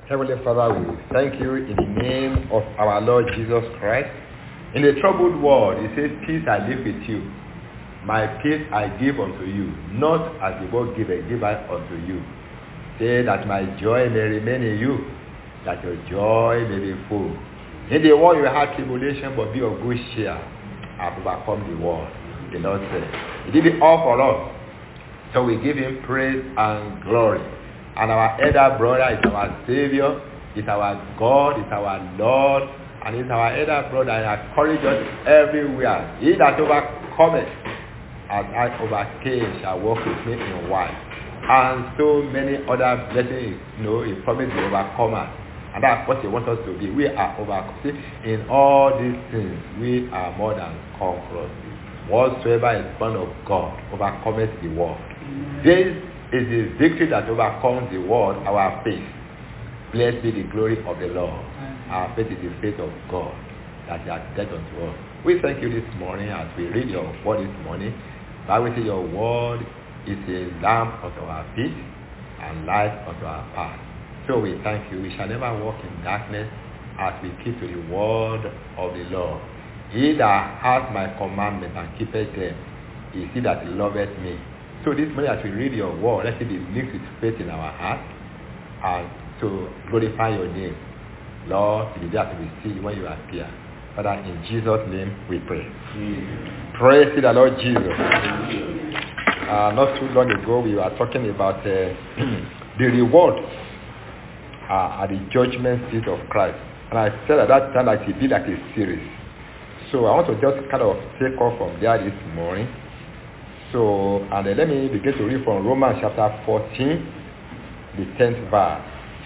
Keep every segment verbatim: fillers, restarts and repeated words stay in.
Heavenly Father, we thank you in the name of our Lord Jesus Christ. In the troubled world, it says, peace I leave with you. My peace I give unto you. Not as the world giveth, give I unto you. Say that my joy may remain in you, that your joy may be full. In the world you have tribulation, but be of good cheer. I've overcome the world. The Lord said. He did it all for us. So we give him praise and glory. And our elder brother is our Savior, is our God, is our Lord, and is our elder brother, and encourage us everywhere. He that overcometh, as I overcame, shall walk with me in white. And so many other blessings, you know, he promised the overcomer. And that's what he wants us to be. We are overcomers. In all these things, we are more than conquerors. Whatsoever is born of God overcometh the world. This is the victory that overcomes the world, our faith. Blessed be the glory of the Lord. Our faith is the faith of God that he has dealt unto us. We thank you this morning as we read your word this morning. Bible says your word is a lamp unto our feet and light unto our path. So we thank you. We shall never walk in darkness as we keep to the word of the Lord. He that has my commandments and keepeth them is he that loveth me. So this morning as we read your word, let it be mixed with faith in our heart and to glorify your name. Lord, to be there to receive when you appear. Father, in Jesus' name we pray. Amen. Praise to the Lord Jesus. Uh, not too long ago we were talking about uh, the reward uh, at the judgment seat of Christ. And I said at that time that it be like a series. So I want to just kind of take off from there this morning. So, and then let me begin to read from Romans chapter fourteen, the tenth verse.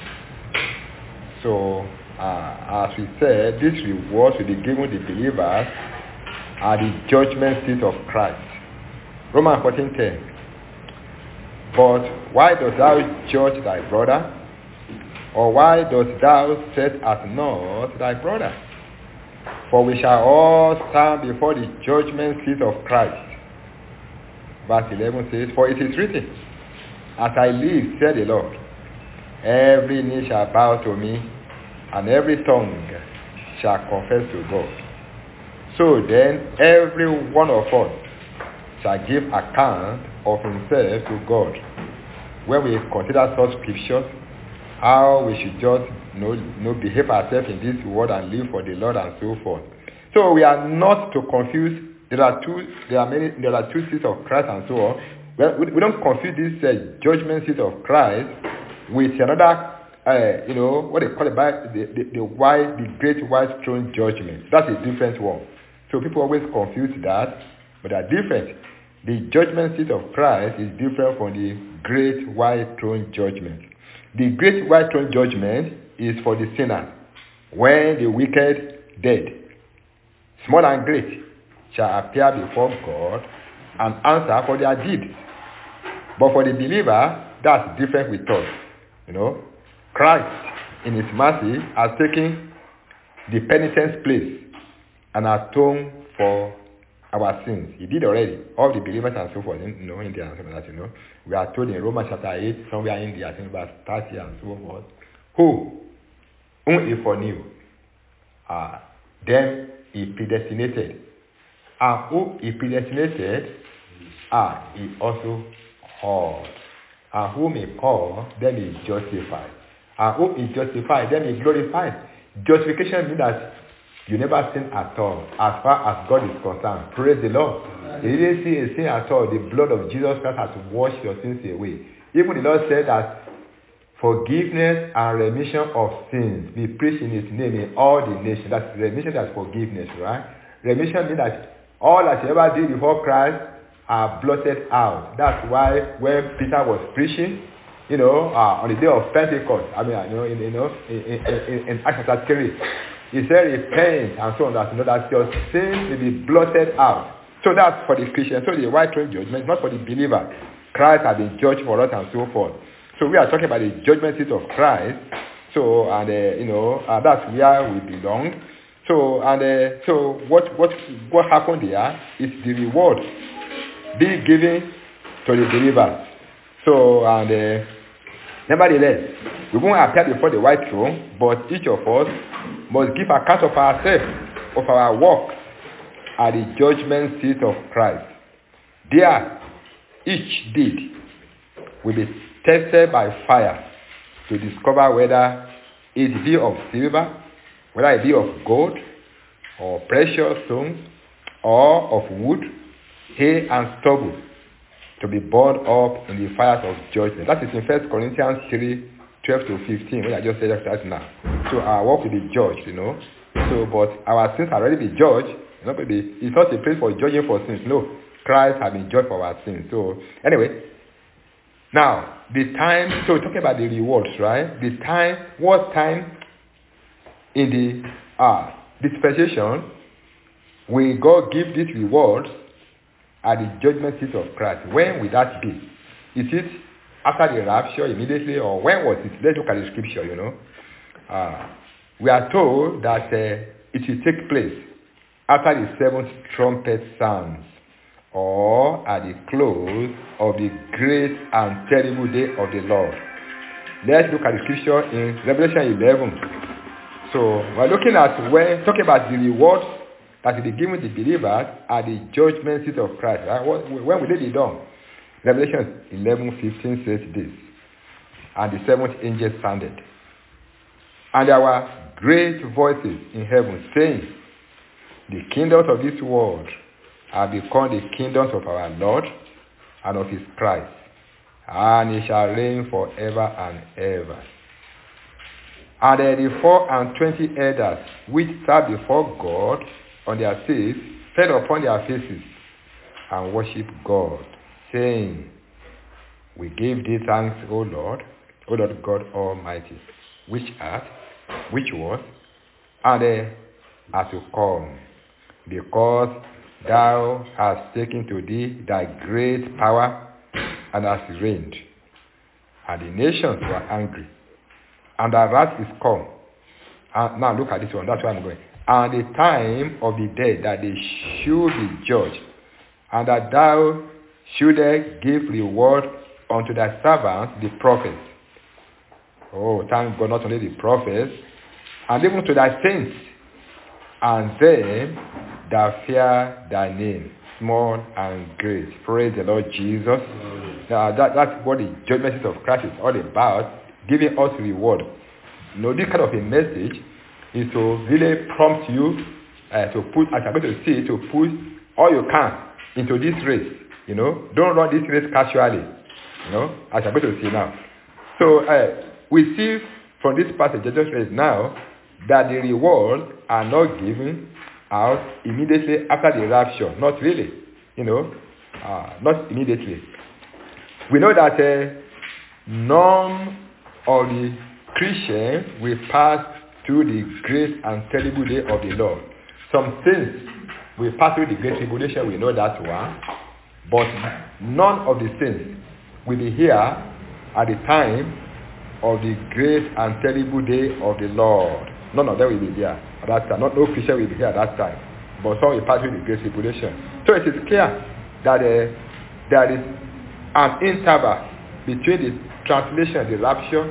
So, uh, as we said, this reward will be given the believers at the judgment seat of Christ. Romans fourteen ten. But why dost thou judge thy brother? Or why dost thou set at naught thy brother? For we shall all stand before the judgment seat of Christ. Verse eleven says, for it is written, as I live, said the Lord, every knee shall bow to me, and every tongue shall confess to God. So then, every one of us shall give account of himself to God. When we consider such scriptures, how we should just you know, you know, behave ourselves in this world and live for the Lord and so forth. So we are not to confuse. There are two. There are many. There are two seats of Christ and so on. Well, we, we don't confuse this uh, judgment seat of Christ with another. Uh, you know what they call it by the, the, the white, the great white throne judgment. That's a different one. So people always confuse that, but they are different. The judgment seat of Christ is different from the great white throne judgment. The great white throne judgment is for the sinner, when the wicked dead, small and great, shall appear before God and answer for their deeds. But for the believer, that's different with us. You know, Christ, in his mercy, has taken the penitence place and atoned for our sins. He did already. All the believers and so forth, you know, in there and so forth, you know. We are told in Romans chapter eight, somewhere in there, I think verse thirty and so forth, who, whom he foreknew, uh, then he predestinated. And who he predestinated, ah, he also called. And whom he called, then he justified. And whom he justified, then he glorified. Justification means that you never sin at all, as far as God is concerned. Praise the Lord. You didn't see a sin at all. The blood of Jesus Christ has washed your sins away. Even the Lord said that forgiveness and remission of sins be preached in his name in all the nations. That's remission, that's forgiveness, right? Remission means that all that you ever did before Christ are blotted out. That's why when Peter was preaching, you know, uh, on the day of Pentecost, I mean, you know, in, you know, in, in, in, in Acts chapter three, he said, repent and so on, that, you know, that your sins will be blotted out. So that's for the Christian. So the white throne judgment, not for the believer. Christ has been judged for us and so forth. So we are talking about the judgment seat of Christ. So, and, uh, you know, uh, that's where we belong. So, and uh, so what, what, what happened there is the reward being given to the believer. So, and uh, Nevertheless, we won't appear before the white throne, but each of us must give account of ourselves, of our works, at the judgment seat of Christ. There, each deed will be tested by fire to discover whether it be of silver, whether it be of gold, or precious stones, or of wood, hay and stubble, to be burned up in the fires of judgment. That is in First Corinthians three, twelve to fifteen, when I just said that now. So our work will be judged, you know. So, but our sins have already been judged. You know, it's not a place for judging for sins. No, Christ has been judged for our sins. So, anyway, now, the time, so talking about the rewards, right? The time, what time in the uh, dispensation will God give these rewards at the judgment seat of Christ? When will that be? Is it after the rapture immediately, or when was it? Let's look at the scripture, you know. Uh, we are told that uh, it will take place after the seventh trumpet sounds, or at the close of the great and terrible day of the Lord. Let's look at the scripture in Revelation eleven. So we're looking at when, talking about the rewards that will be given to believers at the judgment seat of Christ. Right? When will they be done? Revelation eleven fifteen says this, and the seventh angel sounded, and there were great voices in heaven saying, the kingdoms of this world have become the kingdoms of our Lord and of his Christ, and he shall reign forever and ever. And the four and twenty elders which sat before God on their seats fell upon their faces and worshipped God, saying, we give thee thanks, O Lord, O Lord God Almighty, which art, which was, and uh, as to come, because thou hast taken to thee thy great power and hast reigned. And the nations were angry, and thy wrath is come. And now look at this one, that's where I'm going. And the time of the dead that they should be judged, and that thou shouldest give reward unto thy servants, the prophets. Oh, thank God, not only the prophets, and even to thy saints, and them that fear thy name, small and great. Praise the Lord Jesus. Mm. Now, that, that's what the judgment seat of Christ is all about, giving us reward. You know, this kind of a message is to really prompt you uh, to put, as I'm going to see, to put all you can into this race. You know, don't run this race casually. You know, as I'm going to see now. So uh, we see from this passage, just read now, that the rewards are not given out immediately after the rapture. Not really. You know, uh, not immediately. We know that uh, none of the Christians will pass through the great and terrible day of the Lord. Some saints will pass through the great tribulation, we know that one. But none of the saints will be here at the time of the great and terrible day of the Lord. None of them will be there at that time. Not no Christian will be here at that time. But some will pass through the great tribulation. So it is clear that uh, there is an interval between the translation, the rapture,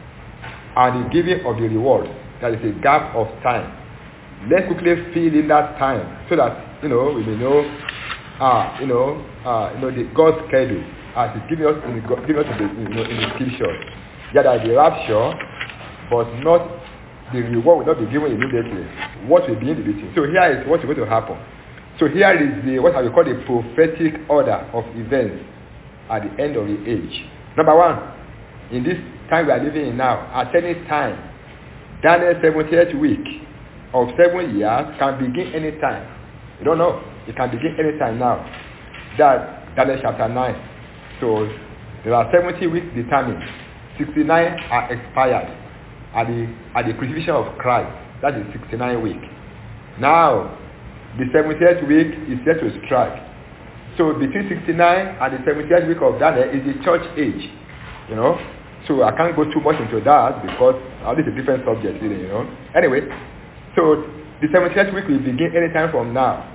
and the giving of the reward. There is a gap of time. Let's quickly fill in that time so that, you know, we may know, uh, you know, uh, you know, the God's schedule as it's giving us in the, giving us in the, you know, in the scripture. Yeah, there is the rapture, but not the reward will not be given immediately. What will be in the between? So here is what is going to happen. So here is the what I will call the prophetic order of events at the end of the age. Number one, in this time we are living in now, at any time, Daniel's seventieth week of seven years can begin any time. You don't know. It can begin any time now. That's Daniel chapter nine. So there are seventy weeks determined. sixty-nine are expired at the at the crucifixion of Christ. That is sixty-nine week. Now, the seventieth week is set to strike. So between sixty-nine and the seventieth week of Daniel is the church age. You know. So I can't go too much into that because uh, this is a different subject, really, you know. Anyway, so the seventieth week will begin anytime from now.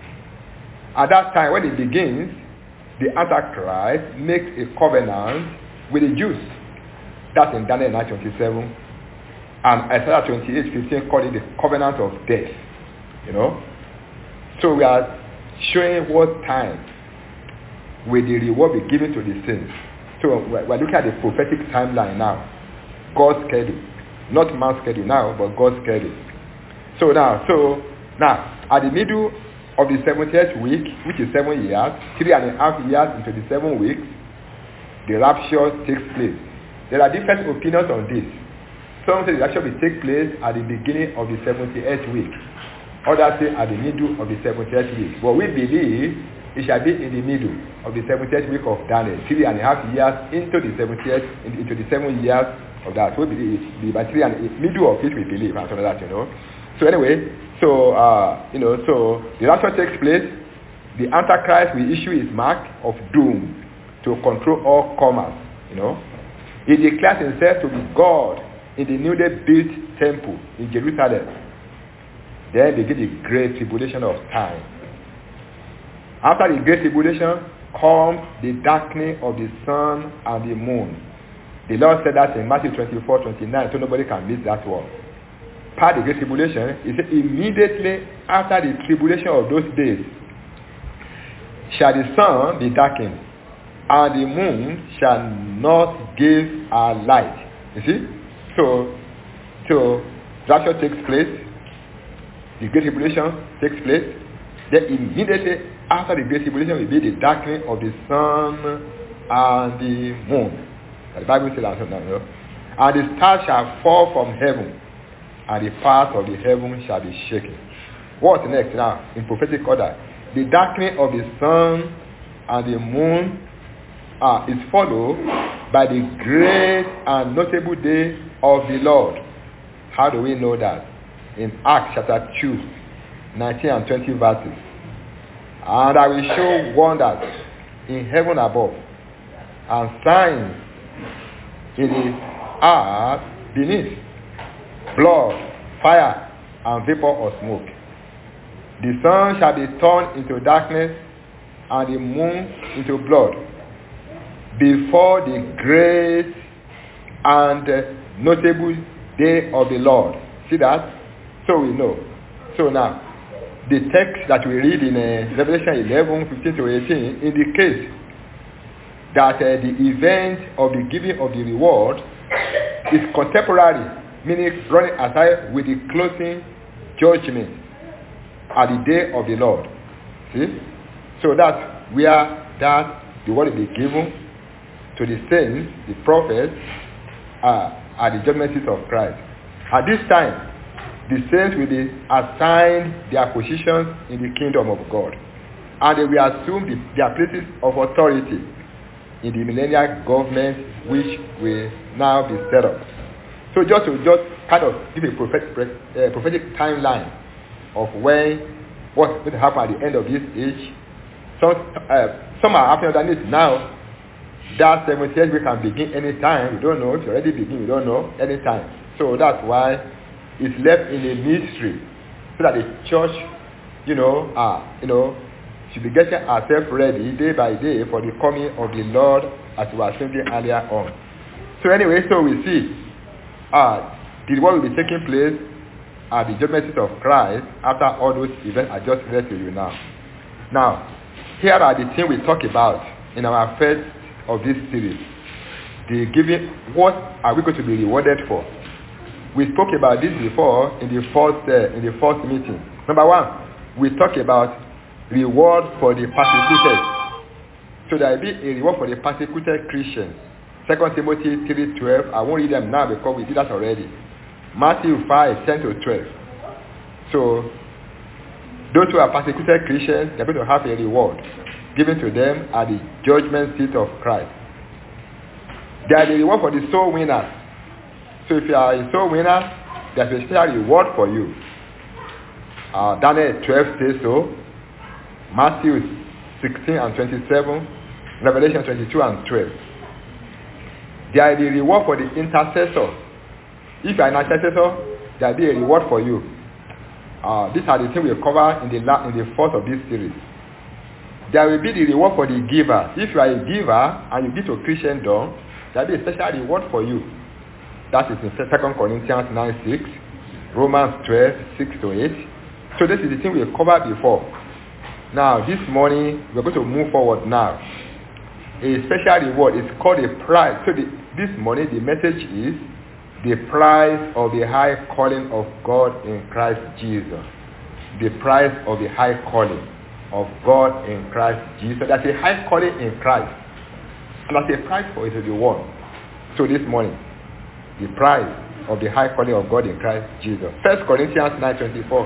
At that time, when it begins, the Antichrist makes a covenant with the Jews. That's in Daniel nine twenty-seven. And Isaiah twenty-eight fifteen called it the covenant of death. You know? So we are showing what time will the reward be given to the saints. So we're looking at the prophetic timeline now. God's schedule. Not man's schedule now, but God's schedule. So now, so now, at the middle of the seventieth week, which is seven years, three and a half years into the seven weeks, the rapture takes place. There are different opinions on this. Some say the rapture will take place at the beginning of the seventieth week. Others say at the middle of the seventieth week. But we believe it shall be in the middle of the seventieth week of Daniel, three and a half years into the seventieth, into the seven years of that. So we believe the by three and middle of it we believe and so that, you know. So anyway, so uh, you know, so the rapture takes place. The Antichrist will issue his mark of doom to control all comers. You know, he declares himself to be God in the newly built temple in Jerusalem. Then begins the great tribulation of time. After the great tribulation comes the darkening of the sun and the moon. The Lord said that in Matthew twenty-four twenty-nine, so nobody can miss that one. Part of the great tribulation, he said, immediately after the tribulation of those days, shall the sun be darkened, and the moon shall not give a light. You see? So, so rapture takes place, the great tribulation takes place, then immediately after the great tribulation will be the darkening of the sun and the moon. The Bible says that, you know? And the stars shall fall from heaven, and the part of the heaven shall be shaken. What's next now in prophetic order? The darkening of the sun and the moon uh, is followed by the great and notable day of the Lord. How do we know that? In Acts chapter two, nineteen and twenty verses. And I will show wonders in heaven above, and signs in the earth beneath, blood, fire, and vapor of smoke. The sun shall be turned into darkness, and the moon into blood, before the great and notable day of the Lord. See that? So we know. So now, the text that we read in uh, Revelation eleven, fifteen to eighteen indicates that uh, the event of the giving of the reward is contemporary, meaning running aside with the closing judgment at the day of the Lord. See? So that's where that the word will be given to the saints, the prophets, uh, at the judgment seat of Christ. At this time, the saints will be assigned their positions in the kingdom of God, and they will assume the, their places of authority in the millennial government which will now be set up. So just to just kind of give a prophetic, uh, prophetic timeline of when what will happen at the end of this age. Some uh, some are happening than it now. That seventieth week can begin anytime. We don't know. It's already begin. We don't know anytime. So that's why it's left in a mystery, so that the church, you know, uh, you know, should be getting herself ready day by day for the coming of the Lord, as we were saying earlier on. So anyway, so we see uh, the what will be taking place at the judgment seat of Christ after all those events I just read to you now. Now, here are the things we talk about in our first of this series. The giving, what are we going to be rewarded for? We spoke about this before in the first uh, in the first meeting. Number one, we talked about reward for the persecuted. So there will be a reward for the persecuted Christians. Second Timothy three twelve. I won't read them now because we did that already. Matthew five ten to twelve. So those who are persecuted Christians, they're going to have a reward given to them at the judgment seat of Christ. There is a reward for the soul winners. So if you are a soul winner, there's a special reward for you. Uh, Daniel twelve says so. Matthew sixteen and twenty-seven. Revelation twenty-two and twelve. There is a reward for the intercessor. If you are an intercessor, there will be a reward for you. Uh, these are the things we cover in the la- in the first of this series. There will be the reward for the giver. If you are a giver and you give to Christendom, there will be a special reward for you. That is in Second Corinthians nine six, Romans twelve six to eight. So this is the thing we have covered before. Now, this morning, we're going to move forward now. A special reward is called a prize. So the, this morning, the message is the prize of the high calling of God in Christ Jesus. The prize of the high calling of God in Christ Jesus. That's a high calling in Christ. And that's a prize for it to be won. So this morning, the prize of the high calling of God in Christ Jesus. First Corinthians nine twenty-four.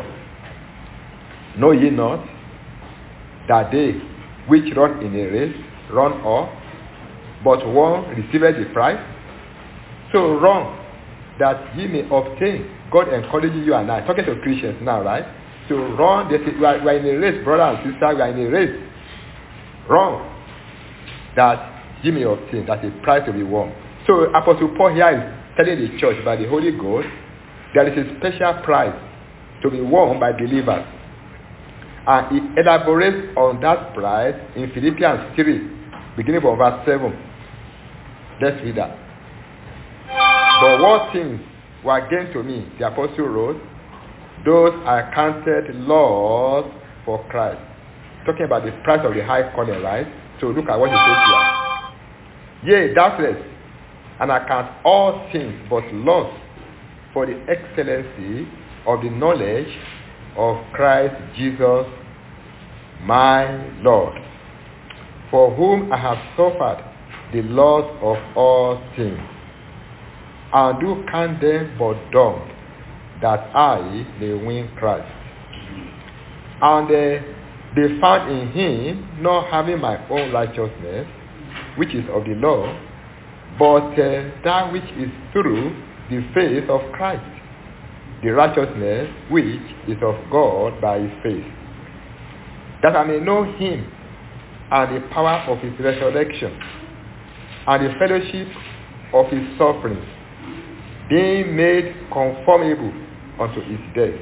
Know ye not that they which run in a race run all, but one receiveth the prize? So run, that ye may obtain. God encourages you and I. Talking to Christians now, right? So run. We are, we are in a race, brother and sister. We are in a race. Run, that ye may obtain. That's a prize to be won. So Apostle Paul here is telling the church by the Holy Ghost there is a special prize to be won by believers. And he elaborates on that prize in Philippians three, beginning from verse seven. Let's read that. But what things were gained to me, the apostle wrote, those I counted loss for Christ. Talking about the price of the high calling, right? So look at what he says here. Yea, doubtless, and I count all things but loss for the excellency of the knowledge of Christ Jesus my Lord, for whom I have suffered the loss of all things, and do count them but dung, that I may win Christ. And uh, they found in him not having my own righteousness, which is of the law, but uh, that which is through the faith of Christ, the righteousness which is of God by his faith, that I may know him and the power of his resurrection, and the fellowship of his sufferings, being made conformable unto his death.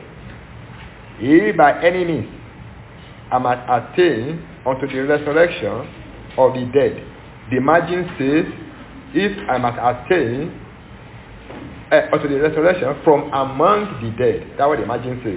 If by any means I might attain unto the resurrection of the dead. The margin says, if I might attain uh, unto the resurrection from among the dead. That's what the margin says.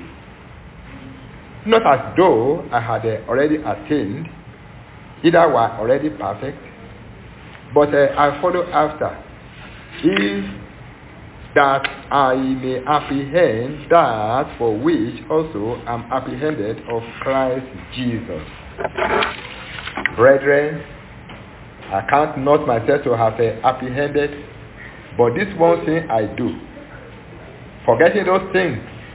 Not as though I had uh, already attained, either were already perfect, but uh, I follow after, if that I may apprehend that for which also am apprehended of Christ Jesus. Brethren, I count not myself to have uh, apprehended, but this one thing I do, forgetting those things,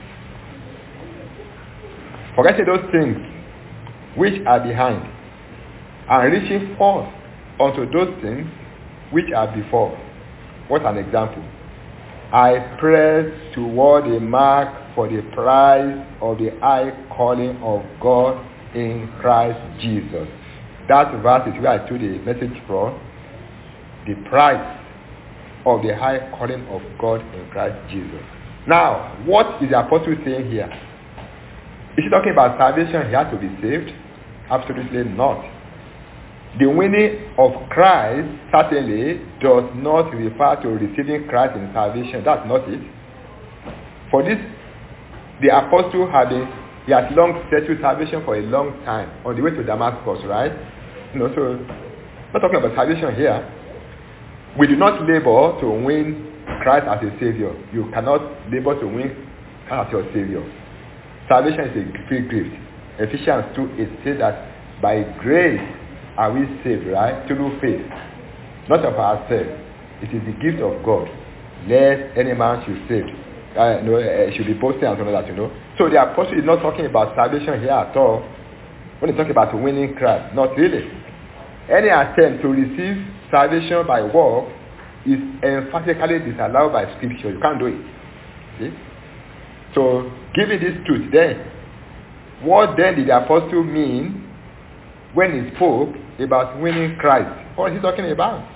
forgetting those things which are behind, and reaching forth unto those things which are before. What an example. I press toward the mark for the prize of the high calling of God in Christ Jesus. That verse is where I took the message from. The prize of the high calling of God in Christ Jesus. Now, what is the apostle saying here? Is he talking about salvation? He has to be saved? Absolutely not. The winning of Christ certainly does not refer to receiving Christ in salvation. That's not it. For this, the apostle had been, he has long settled salvation for a long time on the way to Damascus, right? You know, so not talking about salvation here. We do not labor to win Christ as a savior. You cannot labor to win Christ as your savior. Salvation is a free gift. Ephesians two eight says that by grace are we saved, right? Through faith. Not of ourselves. It is the gift of God. Lest any man should be saved. Uh, no, uh, should be boasting and all that, you know. So the apostle is not talking about salvation here at all. When he's talking about winning Christ, not really. Any attempt to receive salvation by work is emphatically disallowed by Scripture. You can't do it. See? So, given this truth then, what then did the apostle mean when he spoke about winning Christ? What is he talking about?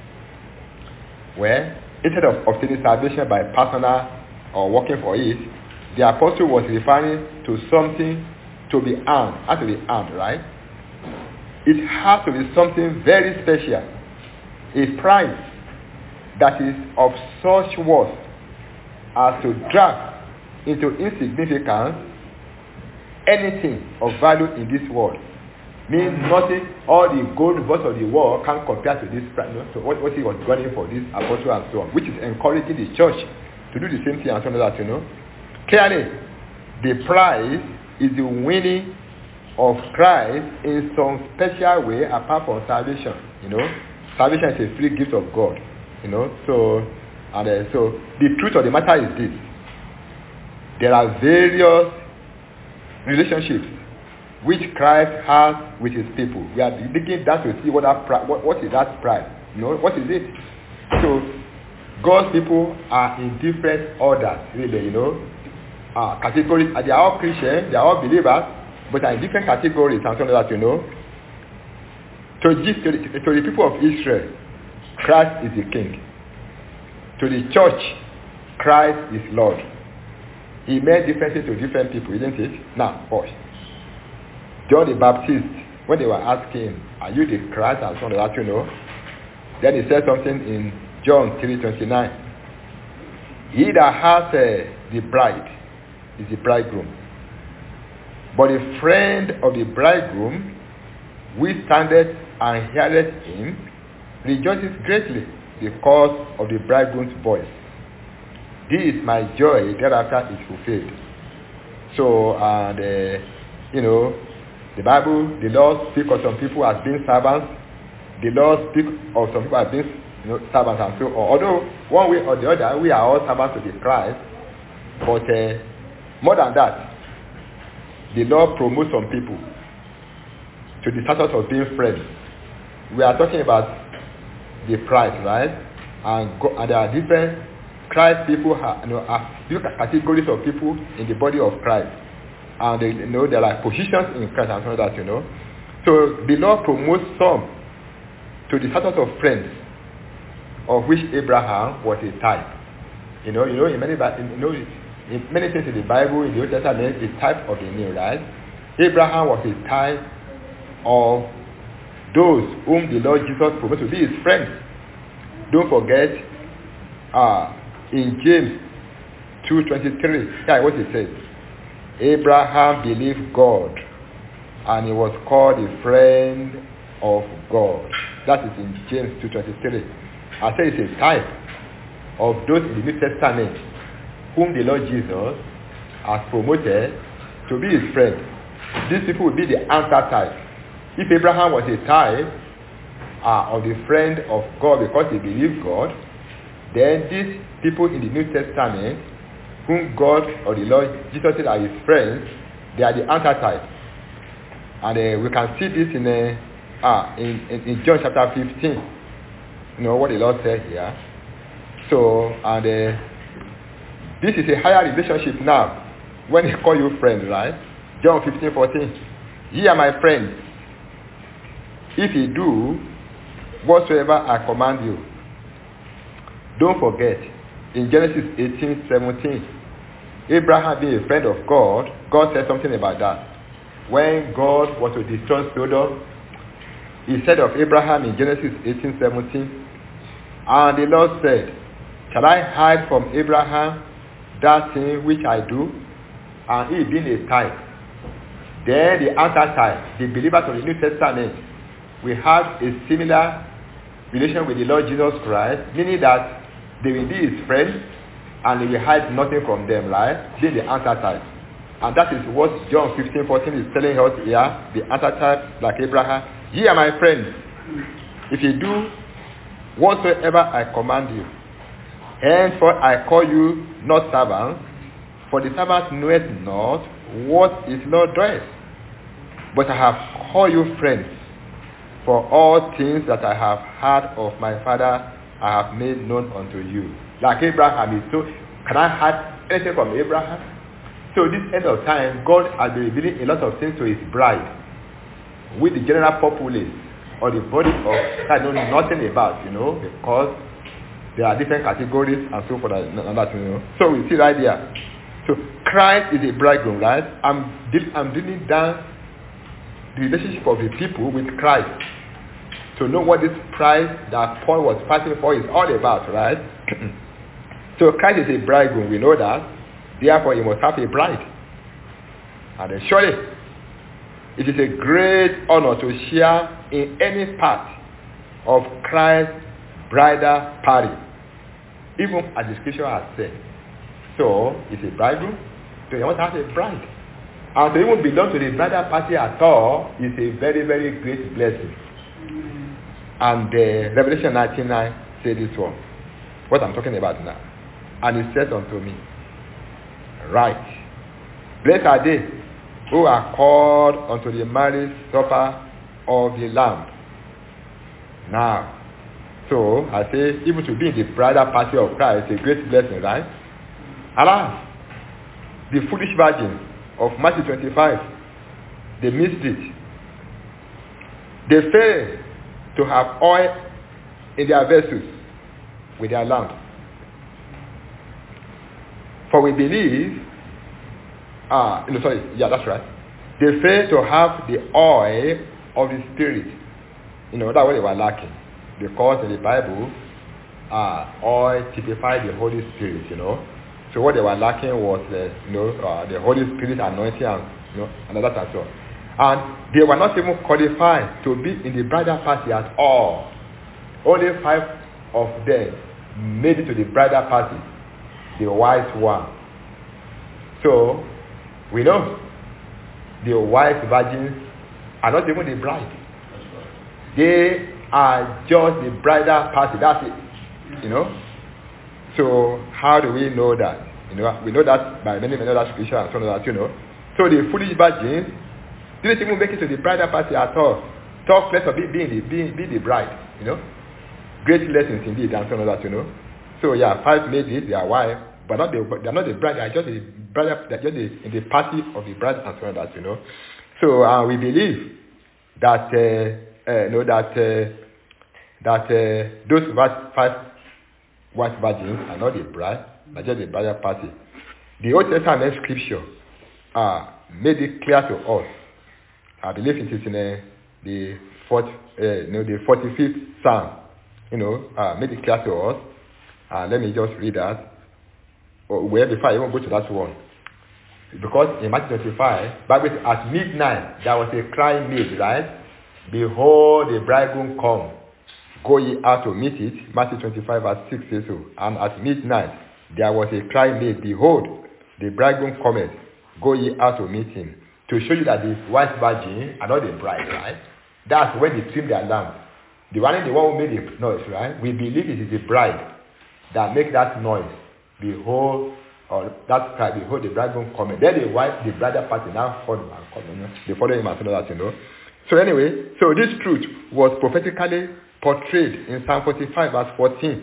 Well, instead of obtaining salvation by personal or working for it, the apostle was referring to something to be earned. Has to be earned, right? It has to be something very special. A prize. that is of such worth as to drag into insignificance anything of value in this world. Means nothing, all the gold vaults of the world can compare to this, you know, to what, what he was running for this apostle and so on, which is encouraging the church to do the same thing and so on that, you know. Clearly, the prize is the winning of Christ in some special way apart from salvation, you know. Salvation is a free gift of God, you know. So, and uh, so the truth of the matter is this: there are various relationships which Christ has with his people. We are beginning that to see what that pri- what, what is that price. You know, what is it? So God's people are in different orders, really, you know. Uh, categories, they are all Christians, they are all believers, but are in different categories and so on that, you know. To, to, the, to the people of Israel, Christ is the king. To the church, Christ is Lord. He made differences to different people, isn't it? Now, watch. John the Baptist, when they were asking, are you the Christ and so on that, you know, then he said something in John three twenty-nine. He that has uh, the bride is the bridegroom. But the friend of the bridegroom, which standeth and heareth him, rejoices greatly because of the bridegroom's voice. This is my joy, thereafter is fulfilled. So, and, uh, you know, the Bible, the Lord speaks of some people as being servants. The Lord speaks of some people as being, you know, servants and so on. Although, one way or the other, we are all servants to the Christ. But uh, more than that, the Lord promotes some people to the status of being friends. We are talking about the Christ, right? And, go, and there are different Christ people, have, you know, are different categories of people in the body of Christ. And they, you know, there are positions in Christ and so that, you know. So the Lord promotes some to the status of friends, of which Abraham was a type. You know, you know, in many, you know, in many things in the Bible, in the Old Testament, the type of the new, right? Abraham was a type of those whom the Lord Jesus promised to be his friends. Don't forget, uh, in James two twenty-three, yeah, what it says. Abraham believed God, and he was called a friend of God. That is in James two twenty-three. I say it's a type of those in the New Testament whom the Lord Jesus has promoted to be his friend. These people will be the antitype. If Abraham was a type uh, of the friend of God because he believed God, then these people in the New Testament whom God or the Lord Jesus said are his friends, they are the antitype. And uh, we can see this in, uh, uh, in, in, in John chapter fifteen. You know what the Lord said here. So, and uh, this is a higher relationship now when he call you friend, right? John fifteen fourteen. Ye are my friends, if ye do whatsoever I command you. Don't forget, in Genesis eighteen seventeen, Abraham being a friend of God, God said something about that. When God was to destroy Sodom, he said of Abraham in Genesis eighteen seventeen, and the Lord said, shall I hide from Abraham that thing which I do? And he being a type. Then the antitype, the believers of the New Testament, we have a similar relation with the Lord Jesus Christ, meaning that they will be his friends and he will hide nothing from them, right? Being the antitype. And that is what John fifteen fourteen is telling us here, the antitype like Abraham. Ye are my friends, if you do whatsoever I command you. Henceforth I call you not servants, for the servant knoweth not what his Lord doeth. But I have called you friends, for all things that I have heard of my Father I have made known unto you. Like Abraham is so, can I hide anything from Abraham? So this end of time, God has been revealing a lot of things to his bride, with the general populace or the body of I know nothing about, you know, because there are different categories and so forth and that, you know. So we see right there. So Christ is a bridegroom, right? I'm I'm dealing down the relationship of the people with Christ. to know what this price that Paul was fighting for is all about, right? So Christ is a bridegroom, we know that. Therefore, he must have a bride. And then surely, it is a great honor to share in any part of Christ's bridal party, even as the scripture has said. So, it's a bridegroom, so he wants to have a bride. And to even belong to the bridal party at all is a very, very great blessing. And uh, Revelation nineteen nine says this one, what I'm talking about now. And he said unto me, right, blessed are they who are called unto the marriage supper of the Lamb. Now, so I say, even to be in the bridal party of Christ is a great blessing, right? Alas, the foolish virgins of Matthew twenty-five, they missed it. They failed to have oil in their vessels with their lamp. For we believe, ah, no, sorry, yeah, that's right. They failed to have the oil of the Spirit. You know, that's what they were lacking. Because in the Bible, uh, oil typified the Holy Spirit, you know. So what they were lacking was the, you know, uh, the Holy Spirit anointing and, you know, and that and so on. And they were not even qualified to be in the bridal party at all. Only five of them made it to the bridal party, the wise one. So, we know the wise virgins are not even the bride. They are just the bridal party. That's it. You know? So, how do we know that? You know, we know that by many, many other scriptures and so on that, you know. So, the foolish virgins didn't even make it to the bridal party at all. Talk less of it being the, being, being the bride, you know. Great lessons indeed and so on that, you know. So, yeah, five made it, their wife, but not the, they're not the bride, they're just the bride, they're just the, in the party of the bride and so on that, you know. So, uh, we believe that, uh, uh, you know, that, uh, that uh, those five white virgins are not the bride, but just the bridal party. The Old Testament scripture uh, made it clear to us. I believe it is in uh, the fourth, uh, you know, the forty-fifth Psalm. You know, uh, made it clear to us. Uh, let me just read that. Or where before I even go to that one, because in Matthew twenty-five, Bible says, at midnight there was a cry made, right? Behold, the bridegroom come. Go ye out to meet it. Matthew twenty-five verse six says so. And at midnight there was a cry made. Behold, the bridegroom cometh. Go ye out to meet him. To show you that the wise virgin are not the bride, right? That's when they trim their lamp. The one the one who made the noise, right? We believe it is the bride that make that noise. Behold, or that cry, behold, the bridegroom coming. Then the wife, the bridal party now follow and come, you know. They follow him and so that, you know. So anyway, so this truth was prophetically portrayed in Psalm forty-five verse fourteen.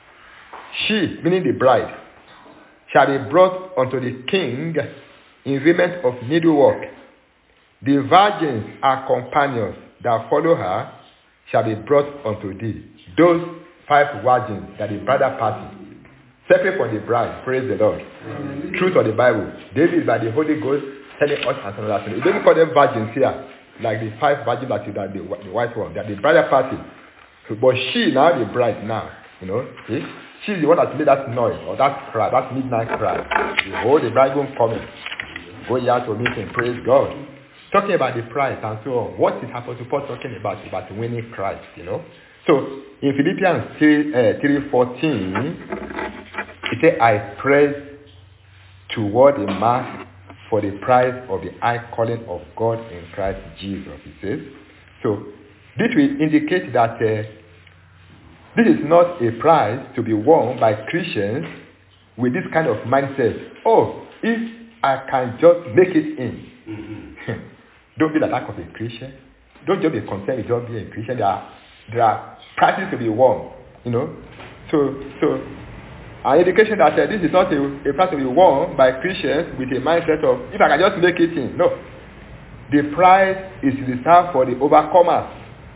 She, meaning the bride, shall be brought unto the king in raiment of needlework. The virgins are companions that follow her shall be brought unto thee. Those five virgins that the bridal party, separate from the bride, praise the Lord. Amen. Truth of the Bible. David by the Holy Ghost telling us and some other things. It doesn't call them virgins here, like the five virgins that that the, the white one. They are the bridal party. So, but she now the bride now, you know, see? She's the one that made that noise or that cry, that midnight cry. Behold, the bridegroom coming. Go ye out to meet him, praise God. Talking about the price and so on. What is Apostle Paul talking about? About winning Christ, you know. So in Philippians three fourteen, it says, I press toward the mark for the prize of the high calling of God in Christ Jesus, it says. So this will indicate that uh, this is not a prize to be won by Christians with this kind of mindset. Oh, if I can just make it in. Mm-hmm. Don't be the type of a Christian. Don't just be concerned with just being a Christian. There are, there are prizes to be won, you know. So, so an indication that uh, this is not a, a prize to be won by Christians with a mindset of, if I can just make it in. No. The prize is reserved for the overcomers,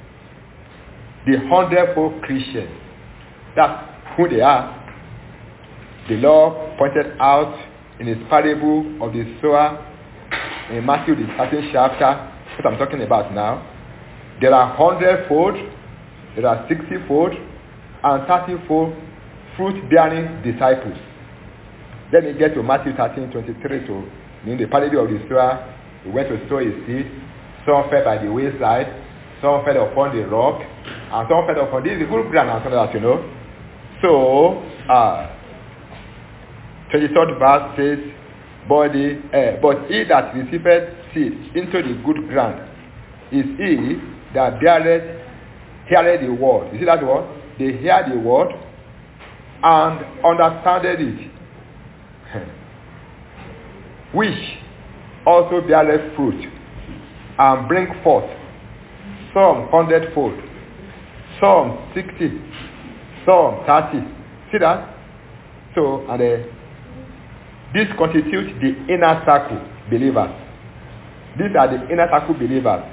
the hundredfold Christians. That's who they are. The Lord pointed out in his parable of the sower in Matthew the thirteenth chapter, what I'm talking about now. There are hundredfold there are sixty-fold and thirty-fold fruit-bearing disciples. Then we get to Matthew thirteen twenty-three. So, in the parable of the sower, he went to sow his seed. Some fell by the wayside, some fell upon the rock, and some fell upon this is good ground and some of that, you know. So, uh, twenty-third verse says, but, the, uh, but he that receiveth seed into the good ground is he that beareth, heareth the word. You see that word? They hear the word and understanded it, which also beareth fruit and bring forth some hundredfold, some sixty, some thirty. See that? So, and uh, this constitutes the inner circle believers. These are the inner circle believers.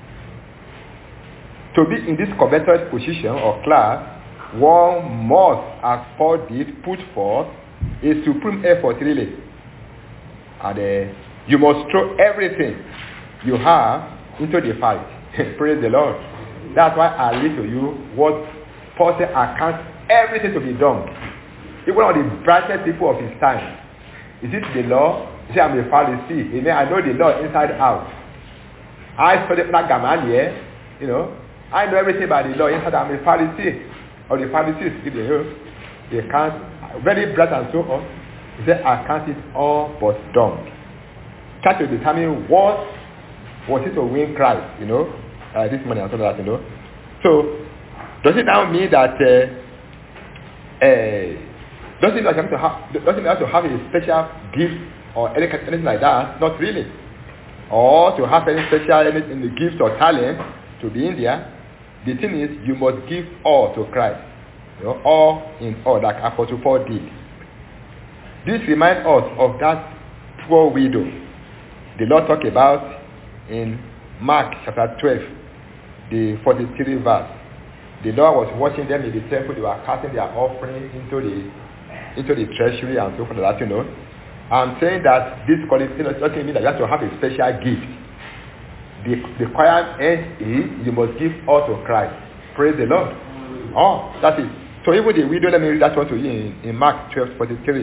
To be in this coveted position or class, one must, as Paul did, put forth a supreme effort, really. And uh, you must throw everything you have into the fight. Praise the Lord. That's why I read to you what Paul said, I count everything to be done. Even one of the brightest people of his time. Is it the law? He said, I'm a Pharisee. Amen. I know the law inside out. I studied like Gamaliel, you know. I know everything about the law inside. I'm a Pharisee. Or the Pharisees, you know, they can't, very bright and so on. He said, I count it all but done. Try to determine what was it to win Christ, you know, uh, this morning and so that, you know. So, does it now mean that, uh, uh, does it like have to have, does it have to have a special gift or any, anything like that? Not really. Or to have any special anything, the gift or talent to be in there. The thing is, you must give all to Christ. You know, all in all, like Apostle Paul did. This reminds us of that poor widow the Lord talked about in Mark chapter twelve, the forty-three verse. The Lord was watching them in the temple. They were casting their offering into the into the treasury and so forth, that, you know. I'm saying that this quality doesn't mean that you have to have a special gift. The, the choir end is you must give all to Christ. Praise the Lord. Oh, that's it. So even the widow, let me read that one to you in, in Mark twelve forty-three.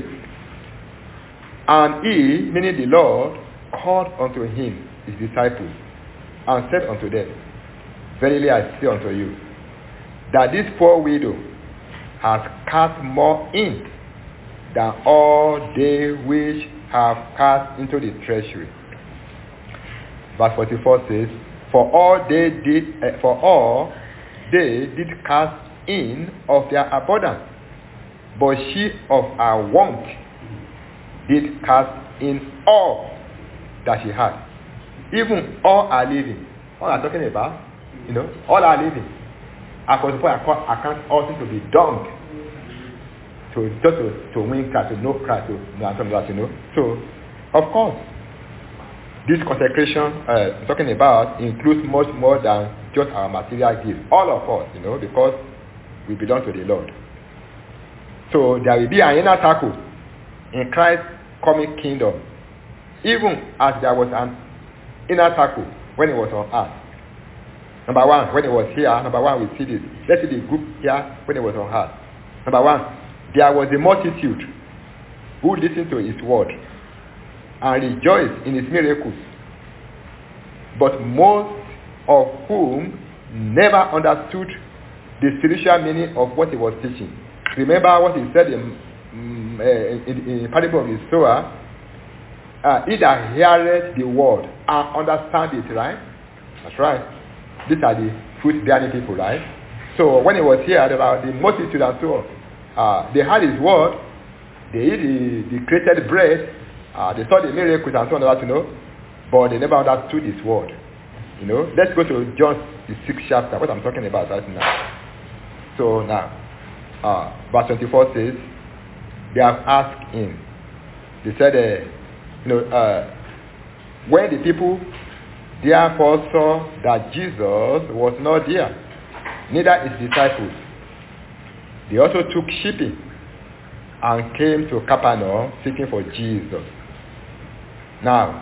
And he, meaning the Lord, called unto him his disciples, and said unto them, verily I say unto you, that this poor widow has cast more in than all they which have cast into the treasury. Verse forty-four says, For all they did, uh, for all they did cast in of their abundance, but she of her want did cast in all that she had, even all her living. All I'm talking about, you know, all her living. Apostle Paul account all things to be done to just to, to win Christ, to know Christ, to know something that, you know. So, of course, this consecration uh, I'm talking about includes much more than just our material gifts. All of us, you know, because we belong to the Lord. So there will be an inner circle in Christ's coming kingdom, even as there was an inner circle when he was on earth. Number one, when he was here, number one, we see this. Let's see the group here when he was on earth. Number one, there was a multitude who listened to his word and rejoiced in his miracles, but most of whom never understood the spiritual meaning of what he was teaching. Remember what he said in, um, uh, in, in the parable of the sower, uh, he that heareth the word and understand it, right? That's right. These are the fruit-bearing people, right? So when he was here, there were the multitude and so on. Uh, they had his word, they ate the, the created bread, uh, they saw the miracles and so on, that, you know, but they never understood his word. You know, let's go to John the sixth chapter, what I'm talking about right now. So now, uh, verse twenty-four says, they have asked him, they said, uh, you know, uh, when the people therefore saw that Jesus was not there, neither his disciples, they also took shipping and came to Capernaum seeking for Jesus. Now,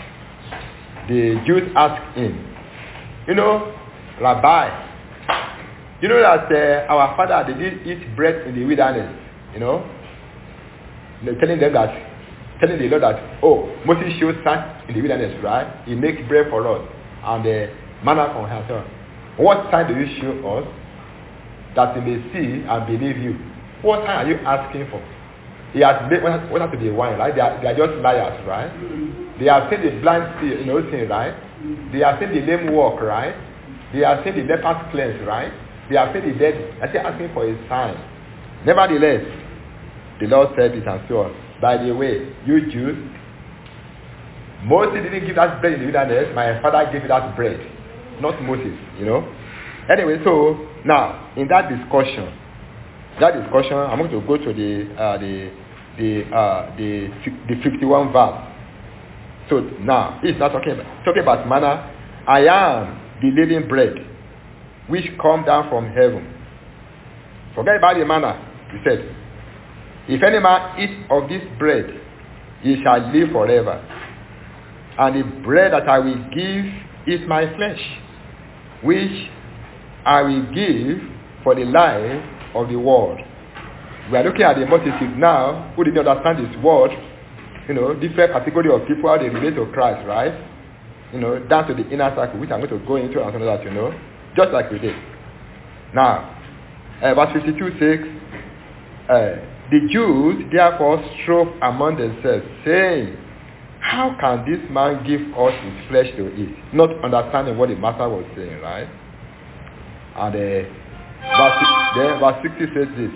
the Jews asked him, you know, Rabbi, You know that uh, our father, they did eat bread in the wilderness, you know, they're telling them that, telling the Lord that, oh, Moses showed sign in the wilderness, right? He makes bread for us and the manna from heaven. What sign do you show us that we may see and believe you? What sign are you asking for? He has made what has to be wine, right? They are, they are just liars, right? They have seen the blind see, you know, thing, right? They have seen the lame walk, right? They have seen the lepers cleanse, right? They have seen the dead. They are still asking for a sign. Nevertheless, the Lord said it and so on. By the way, you Jews, Moses didn't give that bread in the wilderness. My father gave you that bread, not Moses, you know. Anyway, so now in that discussion, that discussion, I'm going to go to the uh, the the uh, the the fifty-one verse. So now he's not talking about, talking about manna. I am the living bread, which come down from heaven. Forget about the manna. He said, if any man eat of this bread, he shall live forever. And the bread that I will give is my flesh, which I will give for the life of the world. We are looking at the multitude now who didn't understand this word, you know, different category of people, how they relate to Christ, right? You know, down to the inner circle, which I'm going to go into and some of that, you know, just like we did. Now, uh, verse fifty-two says, uh, the Jews therefore strove among themselves, saying, how can this man give us his flesh to eat? Not understanding what the master was saying, right? And uh, verse, then verse sixty says this.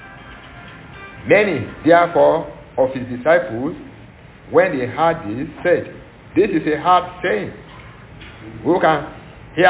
Many, therefore, of his disciples, when they heard this, said, this is a hard saying. Who can hear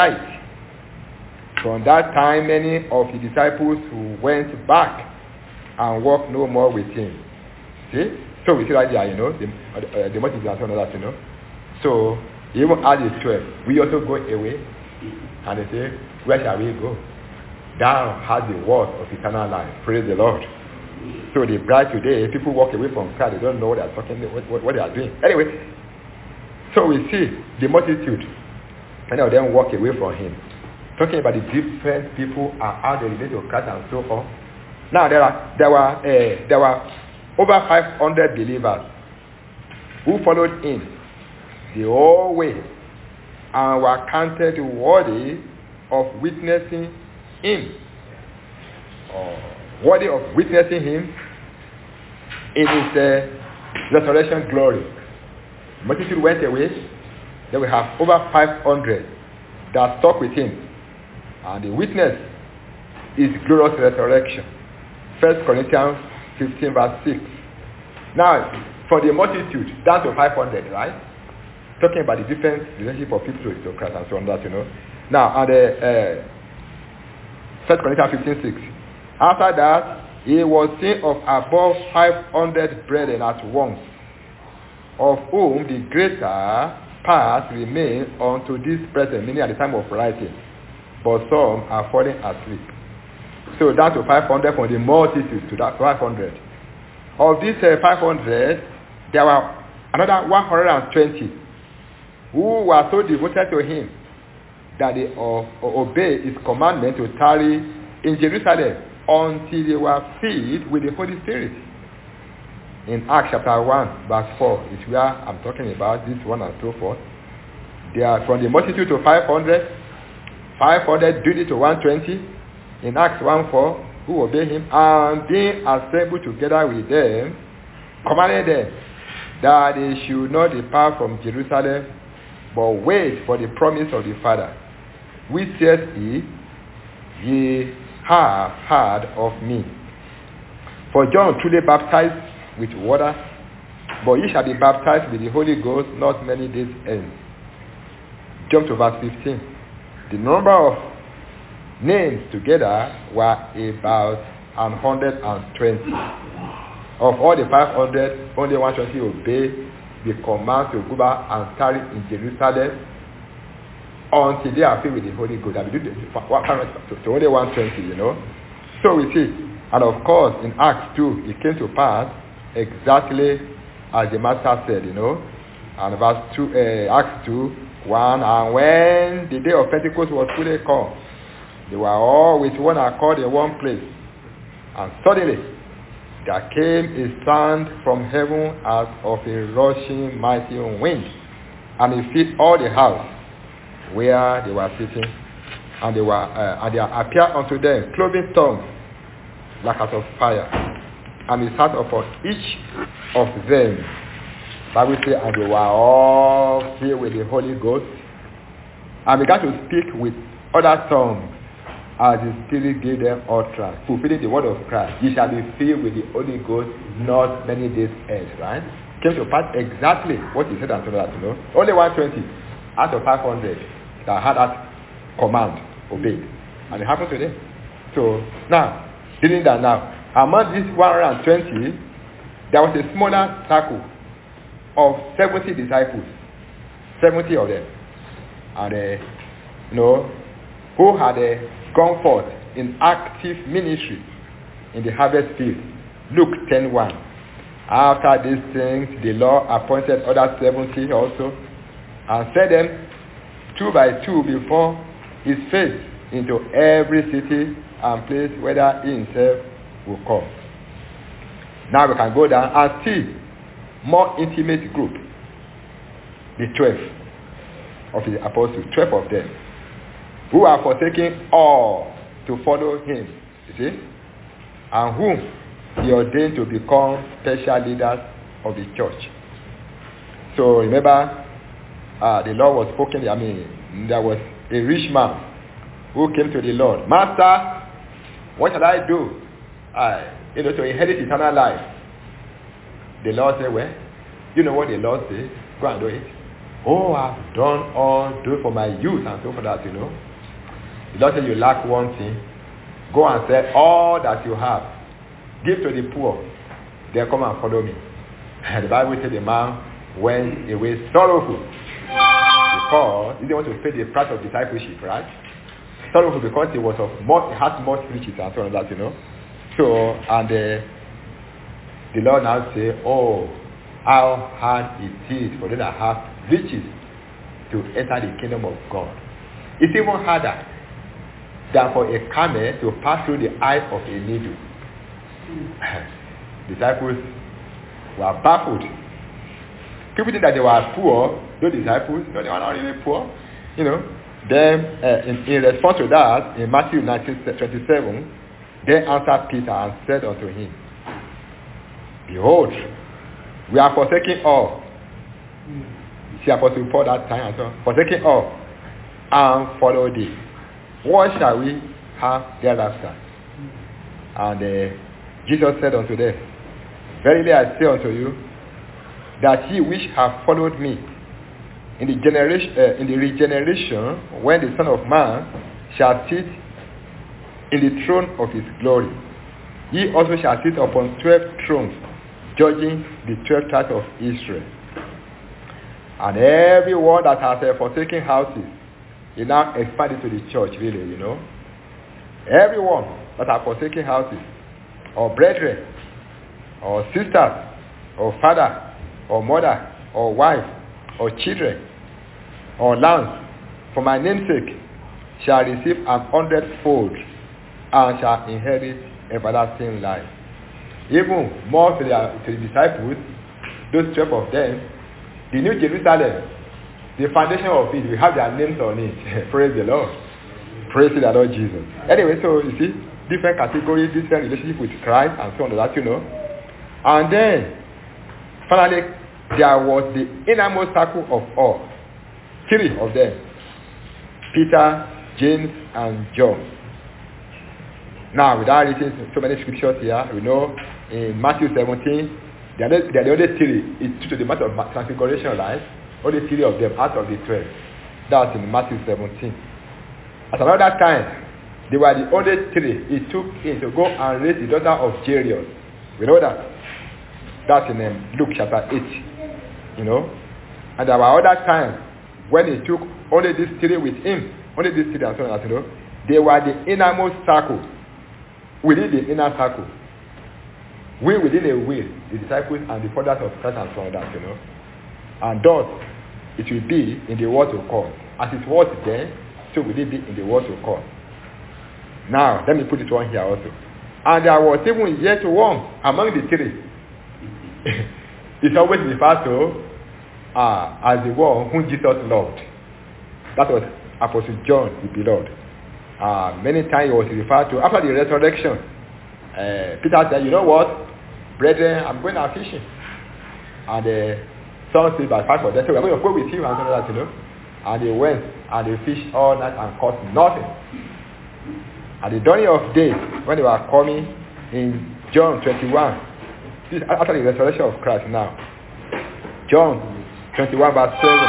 it? From that time, many of his disciples who went back and walked no more with him. See? So we see right there, you know, the, uh, the motive and all that, you know. So, even at the twelve, we also go away, and they say, where shall we go? Thou hast the word of eternal life. Praise the Lord. So the bride today, people walk away from Christ, they don't know what they are talking, what, what, what they are doing. Anyway, so we see the multitude, many of them walk away from him. Talking about the different people and how they relate to Christ and so on. Now there are there were uh, there were over five hundred believers who followed him the whole way and were counted worthy of witnessing him. Uh, worthy of witnessing him in his uh, resurrection glory. The multitude went away. Then we have over five hundred that stuck with him. And the witness is glorious resurrection. First Corinthians fifteen verse six. Now, for the multitude, down to five hundred, right? Talking about the different relationship of people to Christ and so on, that, you know. Now, and uh, uh, First Corinthians fifteen six. After that, he was seen of above five hundred brethren at once, of whom the greater part remain unto this present, meaning at the time of writing, but some are falling asleep. So down to five hundred from the multitude to that five hundred. Of these uh, five hundred, there were another one hundred twenty who were so devoted to him that they uh, obey his commandment to tarry in Jerusalem until they were filled with the Holy Spirit. In Acts chapter one, verse four, is where I'm talking about this one and so forth. They are from the multitude to five hundred, five hundred did it to one hundred twenty. In Acts one four, who obey him, and being assembled together with them, commanded them that they should not depart from Jerusalem, but wait for the promise of the Father, which says he, ye have heard of me. For John truly baptized with water, but ye shall be baptized with the Holy Ghost not many days hence. Jump to verse fifteen. The number of names together were about one hundred twenty. Of all the five hundred, only one hundred twenty obeyed the command to go back and tarry in Jerusalem until they are filled with the Holy Ghost. I mean, to only one hundred twenty, you know. So we see, and of course in Acts two, it came to pass exactly as the Master said, you know. And verse two, uh, Acts two, one, and when the day of Pentecost was fully come, They were all with one accord in one place. And suddenly there came a sound from heaven as of a rushing mighty wind, and it filled all the house where they were sitting. And they were uh, and there appeared unto them cloven tongues like as of fire, and it sat upon each of them. Bible says, and they were all filled with the Holy Ghost, and began to speak with other tongues as the Spirit gave them utterance, fulfilling the word of Christ. Ye shall be filled with the Holy Ghost not many days hence, right? Came to pass exactly what he said unto that, you know. Only one hundred twenty out of five hundred that had that command obeyed. And it happened to them. So now, didn't that now? Among these one hundred twenty, there was a smaller circle of seventy disciples. seventy of them. And uh, you know, who had uh, gone forth in active ministry in the harvest field. Luke ten one. After these things, the Lord appointed other seventy also, and set them two by two before his face into every city and place whether he himself will come. Now we can go down and see more intimate group. The twelve of the apostles, twelve of them, who are forsaking all to follow him, you see, and whom he ordained to become special leaders of the church. So remember, uh, the Lord was spoken, I mean, there was a rich man who came to the Lord. Master, what shall I do? I, you know, to inherit eternal life. The Lord said, well, you know what the Lord said? Go and do it. Oh, I've done all, do it for my youth and so for that, you know. The Lord said, you lack one thing. Go and sell all that you have. Give to the poor. Then come and follow me. And the Bible said the man went away sorrowful. Because he didn't want to pay the price of discipleship, right? Sorrowful because he was of much, he had much riches and so on that, you know. So, and uh, the Lord now say, oh, how hard it is for them that have riches to enter the kingdom of God. It's even harder than for a camel to pass through the eye of a needle. Disciples were baffled. People think that they were poor. Those disciples, no, they were not really poor. You know. Then, uh, in, in response to that, in Matthew nineteen twenty-seven, they answered Peter and said unto him, behold, we are forsaking all. See Apostle Paul that time as well. Forsaking all and follow thee. What shall we have thereafter? And uh, Jesus said unto them, verily I say unto you, that ye which have followed me, in the generation, uh, in the regeneration, when the Son of Man shall sit in the throne of his glory, ye also shall sit upon twelve thrones, judging the twelve tribes of Israel. And everyone that has uh, forsaken houses, he now expanded to the church, really, you know. Everyone that has forsaken houses, or brethren, or sisters, or father, or mother, or wife, or children, or lands, for my name's sake, shall receive an hundredfold, and shall inherit everlasting life. Even more to the, to the disciples, those twelve of them, the New Jerusalem, the foundation of it, we have their names on it. Praise the Lord. Praise the Lord Jesus. Anyway, so you see, different categories, different relationship with Christ, and so on, that you know. And then, finally, there was the innermost circle of all. Three of them. Peter, James, and John. Now, without reading so many scriptures here, we know in Matthew seventeen, they are the, they are the only three. It's due to the matter of transfiguration, right? Only three of them out of the twelve. That's in Matthew seventeen. At another time, they were the only three he took in to go and raise the daughter of Jairus. We know that. That's in um, Luke chapter eight. You know? And there were other times when he took only these three with him. Only these three and so on, you know. They were the innermost circle. Within the inner circle. We within a will, the disciples and the fathers of Christ and so on that, you know. And thus, it will be in the world to come. As it was then, so will it be in the world to come. Now, let me put it on here also. And there was even yet one among the three. It's always referred to uh, as the one whom Jesus loved. That was Apostle John, the beloved. Uh, many times he was referred to after the resurrection. Uh, Peter said, you know what, brethren, I'm going out fishing. And the son said, by five of them, so we're going to go with you and all that, you know. And they went and they fished all night and caught nothing. At the dawning of day, when they were coming in John twenty-one, this is after the resurrection of Christ now. John twenty-one verse seven.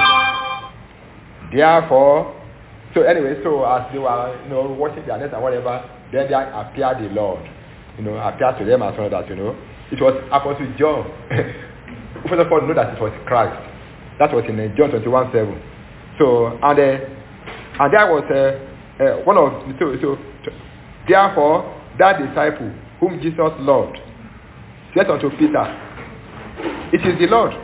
Therefore, so anyway, so as they were, you know, watching their nets and whatever, then there appeared the Lord. You know, appeared to them as well that, you know. It was Apostle John. First of all, know that it was Christ. That was in uh, John twenty-one seven. So, and, uh, and there was uh, uh, one of, so, so, therefore, that disciple whom Jesus loved said unto Peter, it is the Lord.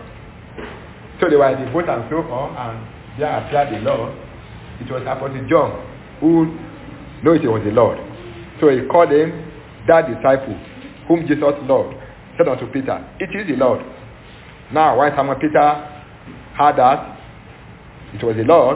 So they were in the boat and so on, and there appeared the Lord. It was Apostle John who knew it was the Lord. So he called him that disciple whom Jesus loved, said unto Peter, it is the Lord. Now, when Simon Peter heard that it was the Lord,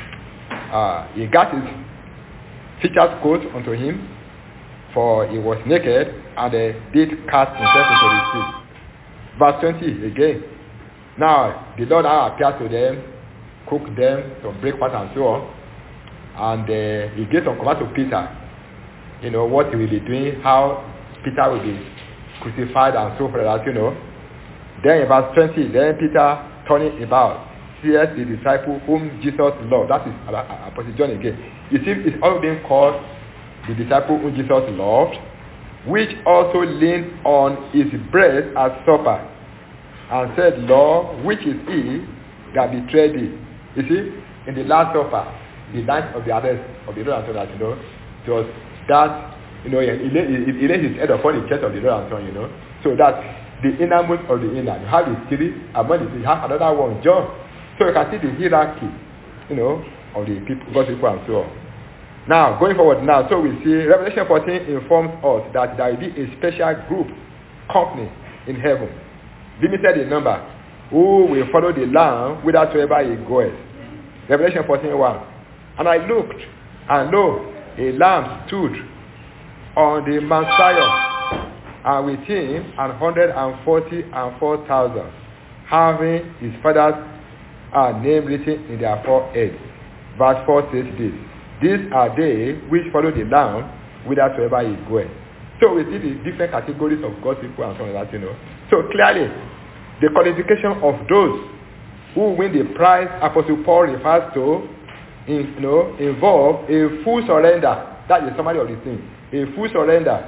uh, he got his fisher's coat unto him, for he was naked, and uh, did cast himself into the sea. Verse twenty again. Now, the Lord now appeared to them, cooked them some breakfast and so on, and uh, he gave some command to Peter, you know, what he will be doing, how Peter will be crucified and so forth, you know. Then in verse twenty, then Peter turning about, sees the disciple whom Jesus loved. That is Apostle John again. You see, it's all being called the disciple whom Jesus loved, which also leaned on his breast at supper, and said, Lord, which is he that betrayed thee? You see, in the last supper, the night of the arrest of the Lord and Son, you know, it was that, you know, he, he, he laid his head upon the chest of the Lord and Son, you know, so that the innermost of the inner, you have the three, and when you have another one, John. So you can see the hierarchy, you know, of the people, God's people and so on. Now, going forward now, so we see Revelation fourteen informs us that there will be a special group, company in heaven, limited in number, who will follow the Lamb whithersoever he goeth. Revelation fourteen one. And I looked, and lo, a Lamb stood on the Mount Zion, and with him an hundred and forty and four thousand, having his father's uh, name written in their foreheads. Verse four says this, these are they which follow the Lamb whithersoever he goeth. So we see the different categories of God's people and so on that, you know. So clearly, the qualification of those who win the prize Apostle Paul refers to, in, you know, involve a full surrender. That is the summary of the thing. A full surrender,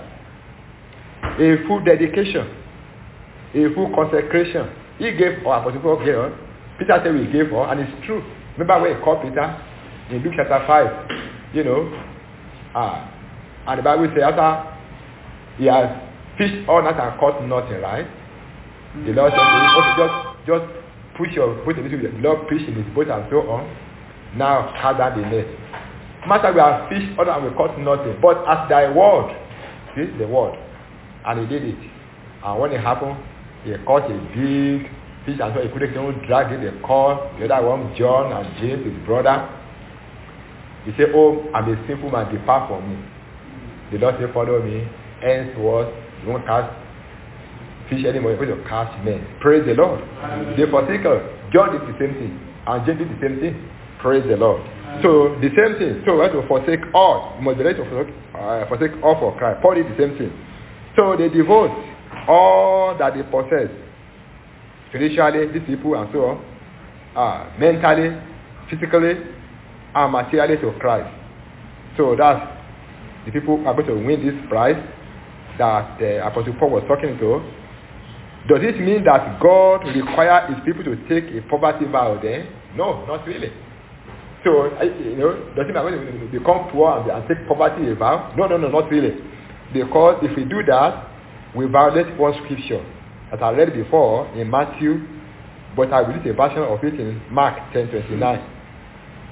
a full dedication, a full consecration. He gave, or Apostle Paul gave, Peter said we gave her, and it's true. Remember when he called Peter in Luke chapter five, you know, uh, and the Bible says after he has fished all night and caught nothing, right? The Lord said to him, okay, just, just push your boat a little bit. The Lord pushed in his boat and so on. Now cast down the net. Master, we have fished all and we caught nothing. But at thy word, see the word, and he did it. And when it happened, he caught a big fish, and so he couldn't even drag it. They called the other one, John and James, his brother. He said, oh, I'm a simple man, depart from me. The Lord said, follow me. Henceforth, you won't cast fish anymore, you're going to catch men. Praise the Lord. Amen. They forsake us. John did the same thing. And James did the same thing. Praise the Lord. Amen. So the same thing. So we have to forsake all. We must be ready to forsake, uh, forsake all for Christ. Paul did the same thing. So they devote all that they possess, spiritually, these people and so on, uh, mentally, physically, and materially to Christ. So that's the people who are going to win this prize that uh, Apostle Paul was talking to. Does this mean that God requires his people to take a poverty vow then? No, not really. So, you know, does it mean that we become poor and, and take poverty a vow? No, no, no, not really. Because if we do that, we violate one scripture that I read before in Matthew, but I will read a version of it in Mark ten twenty-nine.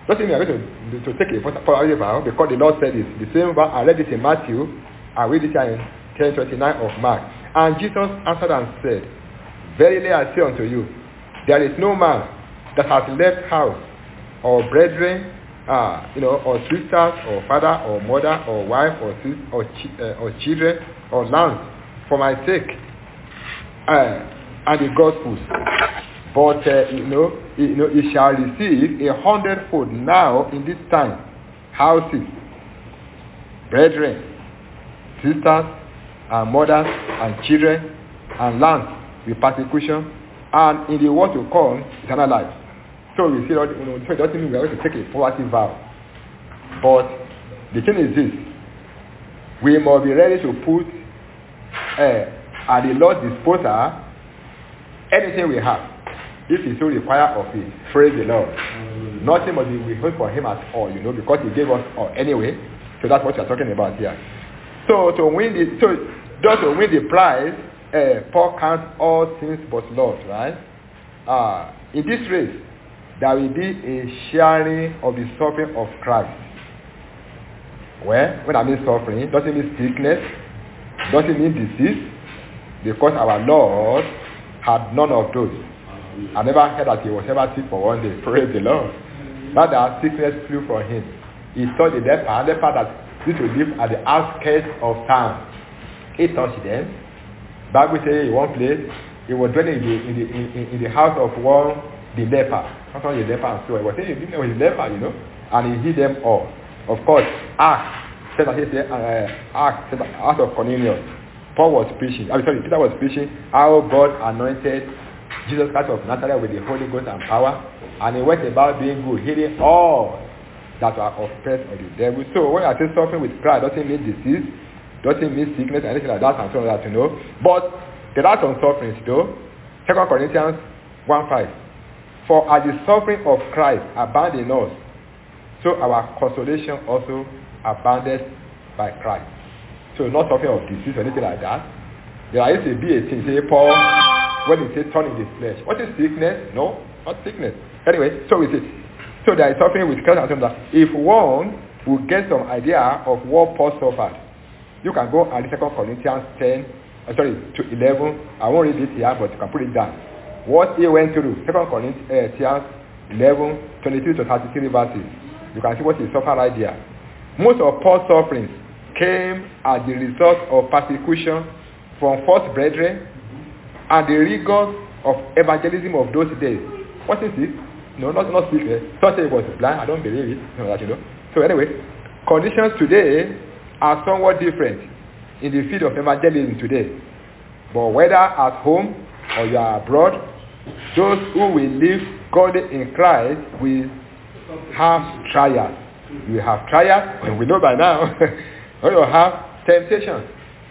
Doesn't mean we are going to, to take a positive vow because the Lord said this. The same vow, I read this in Matthew, I read it here in ten twenty-nine of Mark. And Jesus answered and said, verily I say unto you, there is no man that has left house, or brethren, uh, you know, or sisters, or father, or mother, or wife, or sis, or, chi- uh, or children, or lands, for my sake, uh, and the gospel. But uh, you know, you know, he shall receive a hundredfold now in this time, houses, brethren, sisters, and mothers, and children, and lands with persecution, and in the world to come, eternal life. So we see, you know, so it doesn't mean we are going to take a poverty vow. But the thing is this: we must be ready to put uh, at the Lord's disposal anything we have, if He so require of it. Praise the Lord. Mm-hmm. Nothing must be withheld for Him at all, you know, because He gave us all anyway. So that's what we are talking about here. So to win the, so just to win the prize, uh, Paul counts all things but loss, right? Uh, in this race, there will be a sharing of the suffering of Christ. Well, when I mean suffering, it doesn't mean sickness, doesn't mean disease, because our Lord had none of those. I never heard that He was ever sick for one day. Praise the Lord. Not that sickness flew from Him. He saw the leper, leper that used to live at the outskirts of town. He touched them. Bible says in one place, he was dwelling in the, in the, in, in the house of one, the leper. Not only the leper and so he was saying, he was leper, you know, and he healed them all. Of course, Acts, said that he said, uh, Acts, said that Acts of Cornelius, Paul was preaching, I'm sorry, Peter was preaching how God anointed Jesus Christ of Nazareth with the Holy Ghost and power, and he went about doing good, healing all that were oppressed of the devil. So when I say suffering with Christ, doesn't mean disease, doesn't mean sickness, anything like that, and so on that, you know. But there are some sufferings, though. Second Corinthians one five. For as the suffering of Christ abounded in us, so our consolation also abounded by Christ. So not talking of disease or anything like that. There used to be a thing, say Paul, when he says turn in the flesh. What is sickness? No, not sickness. Anyway, so we say, so there is suffering with Christ and something that if one will get some idea of what Paul suffered, you can go and read Second Corinthians ten, uh, sorry, to eleven. I won't read it here, but you can put it down. What he went through, Second Corinthians eleven, twenty-two to thirty-three verses. You can see what he suffered right there. Most of Paul's sufferings came as the result of persecution from false brethren and the rigors of evangelism of those days. What is it? No, not not sickness. Some say it was blind. I don't believe it. No, that you know. So anyway, conditions today are somewhat different in the field of evangelism today. But whether at home or you are abroad, those who will live godly in Christ will have trials. You have trials, and we know by now. Or you have temptation.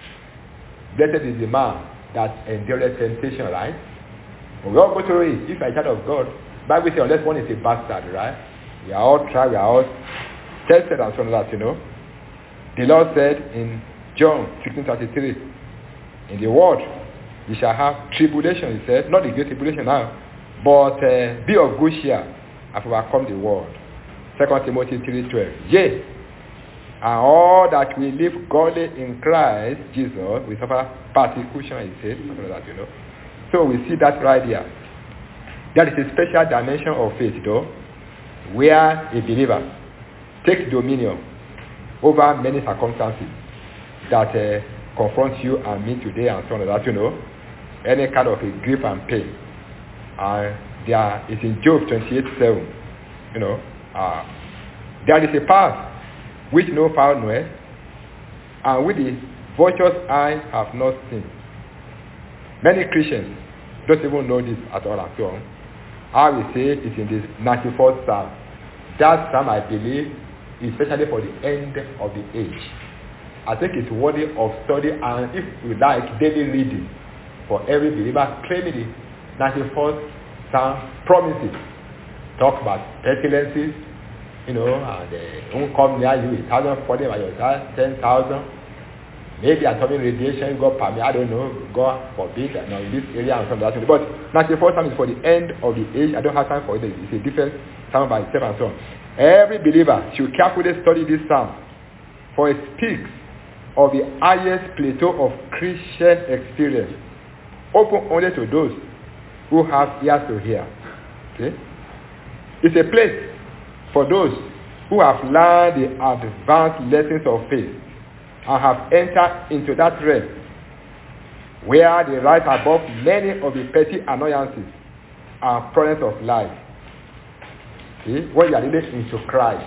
Blessed is the man that endureth temptation, right? But we all go through it. If I child of God, Bible says unless one is a bastard, right? We are all tried, we are all tested and so on that, you know. The Lord said in John sixteen thirty-three, in the world you shall have tribulation, he said, not the great tribulation now, but uh, be of good cheer, have overcome the world. Second Timothy three twelve. Yea, and all that we live godly in Christ Jesus will suffer persecution, he said, something like that, you know. So we see that right here. There is a special dimension of faith, though, where a believer takes dominion over many circumstances that uh, confront you and me today and so on, that you know, any kind of a grief and pain. And there is in Job twenty-eight seven, you know, uh, there is a path which no fowl knoweth, and with the vulture's eye have not seen. Many Christians don't even know this at all and so on. I will say it in this ninety-fourth Psalm. That Psalm, I believe, is especially for the end of the age. I think it's worthy of study, and if you like, daily reading for every believer. Claiming the ninety-fourth Psalm promises. Talk about pestilences, you know, and uh, won't come near you, a thousand for them by your side, ten thousand. Maybe atomic radiation, God permit, I don't know, God forbid, you know, in this area and some of that. But ninety-four Psalm is for the end of the age. I don't have time for it. It's a different psalm by itself and so on. Every believer should carefully study this psalm, for it speaks of the highest plateau of Christian experience, open only to those who have ears to hear. Okay? It's a place for those who have learned the advanced lessons of faith and have entered into that realm where they rise above many of the petty annoyances and problems of life. See, when you are really into Christ,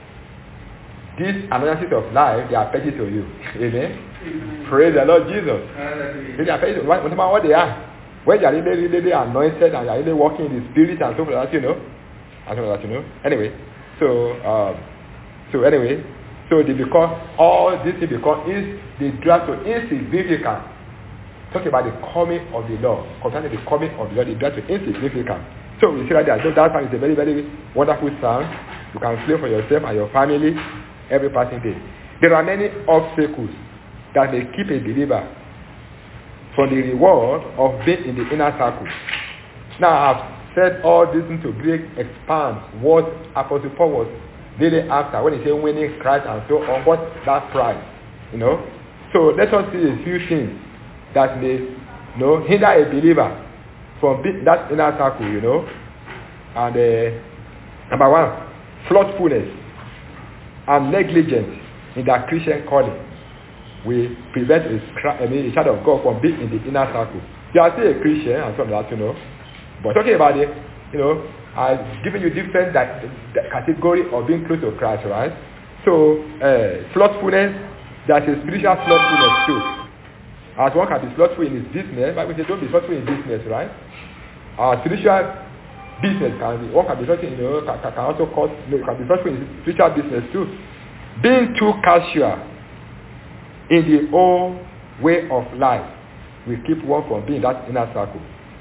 these annoyances of life, they are petty to you. Amen? Mm-hmm. Praise the Lord Jesus. Mm-hmm. They are petty to you, no matter what they are. When you are really, really, really anointed and you are really walking in the Spirit and stuff like that, you know. And stuff like that, you know. Anyway, so, um, so anyway, so they become, all this thing become, is they drag to insignificant. Talking about the coming of the Lord, concerning the coming of the Lord, they drag to insignificant. So we see right there, so that song is a very, very wonderful song. You can play for yourself and your family every passing day. There are many obstacles that may keep a believer from the reward of being in the inner circle. Now I have said all this to great expand what Apostle Paul was really after when he said winning Christ and so on. What that prize, you know. So let us see a few things that may, you know, hinder a believer from being that inner circle, you know. And uh, number one, slothfulness and negligence in their Christian calling will prevent a, I mean, a child of God from being in the inner circle. You are still a Christian and something like that, you know. But talking about it, you know, I've given you different that, that category of being close to Christ, right? So, uh, slothfulness, there's a spiritual slothfulness too. As one can be slothful in his business, but we say don't be slothful in business, right? Our spiritual business can be, one can be slothful, you know, can, can also cause, you know, can be slothful in spiritual business too. Being too casual in the old way of life will keep one from being that inner circle.